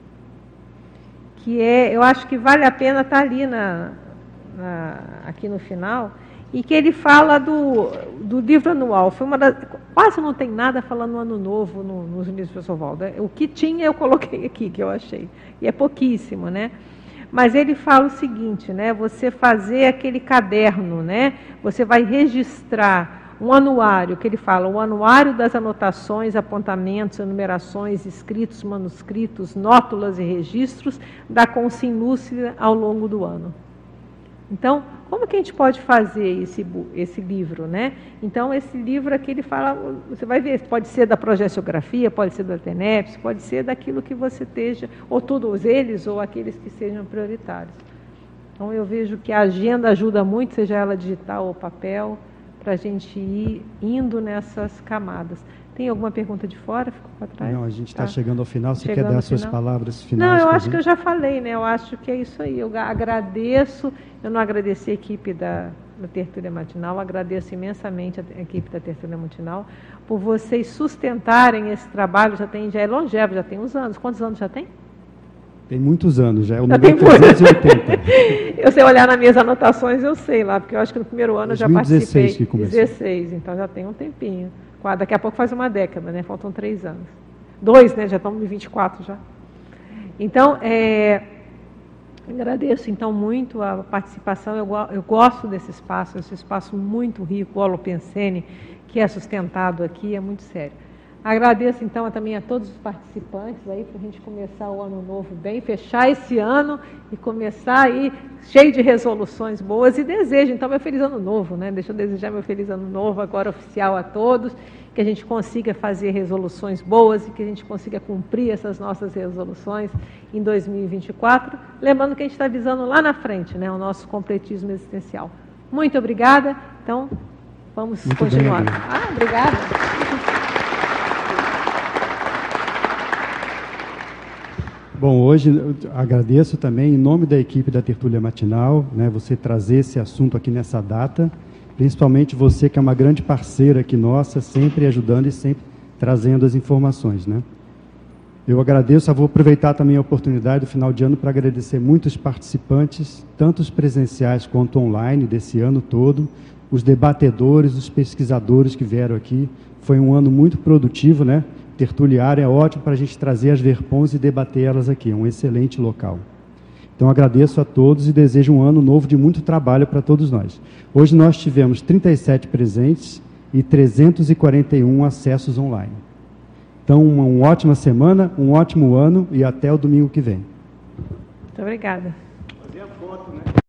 que é, eu acho que vale a pena estar ali na, na, aqui no final, e que ele fala do, do livro anual. Foi uma das, quase não tem nada falando no ano novo no, nos livros do professor Valdo. O que tinha eu coloquei aqui, que eu achei, e é pouquíssimo, né? Mas ele fala o seguinte, né? Você fazer aquele caderno, né? Você vai registrar um anuário, que ele fala, o anuário das anotações, apontamentos, enumerações, escritos, manuscritos, nótulas e registros da consciência lúcida ao longo do ano. Então, como que a gente pode fazer esse, esse livro, né? Então, esse livro aqui, ele fala, você vai ver, pode ser da projeciografia, pode ser do Ateneps, pode ser daquilo que você esteja, ou todos eles, ou aqueles que sejam prioritários. Então, eu vejo que a agenda ajuda muito, seja ela digital ou papel, para a gente ir indo nessas camadas. Tem alguma pergunta de fora? Ficou para trás? Não, a gente está tá chegando ao final. Você chegando quer dar suas final? palavras finais? Não, eu acho que eu já falei, né? Eu acho que é isso aí. Eu agradeço, eu não agradeci a equipe da, da Tertúlia Matinal, agradeço imensamente a equipe da Tertúlia Matinal por vocês sustentarem esse trabalho. Já tem, já é longevo, já tem uns anos. Quantos anos já tem? Tem muitos anos, já é o já número trezentos e oitenta. Eu sei olhar nas minhas anotações, eu sei lá, porque eu acho que no primeiro ano eu já participei. Que começou. dezesseis, então já tem um tempinho. Daqui a pouco faz uma década, né? Faltam três anos. Dois, né? Já estamos em vinte e quatro já. Então, é, agradeço então muito a participação. Eu, eu gosto desse espaço, esse espaço muito rico, o Holopensene, que é sustentado aqui, é muito sério. Agradeço, então, também a todos os participantes aí, para a gente começar o ano novo bem, fechar esse ano e começar aí cheio de resoluções boas e desejo, então, meu feliz ano novo, né? Deixa eu desejar meu feliz ano novo agora oficial a todos, que a gente consiga fazer resoluções boas e que a gente consiga cumprir essas nossas resoluções em dois mil e vinte e quatro, lembrando que a gente está visando lá na frente, né? O nosso completismo existencial. Muito obrigada, então, vamos Muito continuar. bem, ah, obrigada. Bom, hoje eu agradeço também, em nome da equipe da Tertúlia Matinal, né, você trazer esse assunto aqui nessa data, principalmente você que é uma grande parceira aqui nossa, sempre ajudando e sempre trazendo as informações, né? Eu agradeço, eu vou aproveitar também a oportunidade do final de ano para agradecer muitos participantes, tanto os presenciais quanto online desse ano todo, os debatedores, os pesquisadores que vieram aqui. Foi um ano muito produtivo, né? Tertuliário é ótimo para a gente trazer as verpons e debater elas aqui, é um excelente local. Então agradeço a todos e desejo um ano novo de muito trabalho para todos nós. Hoje nós tivemos trinta e sete presentes e trezentos e quarenta e um acessos online. Então uma, uma ótima semana, um ótimo ano e até o domingo que vem. Muito obrigada. Fazer a foto, né?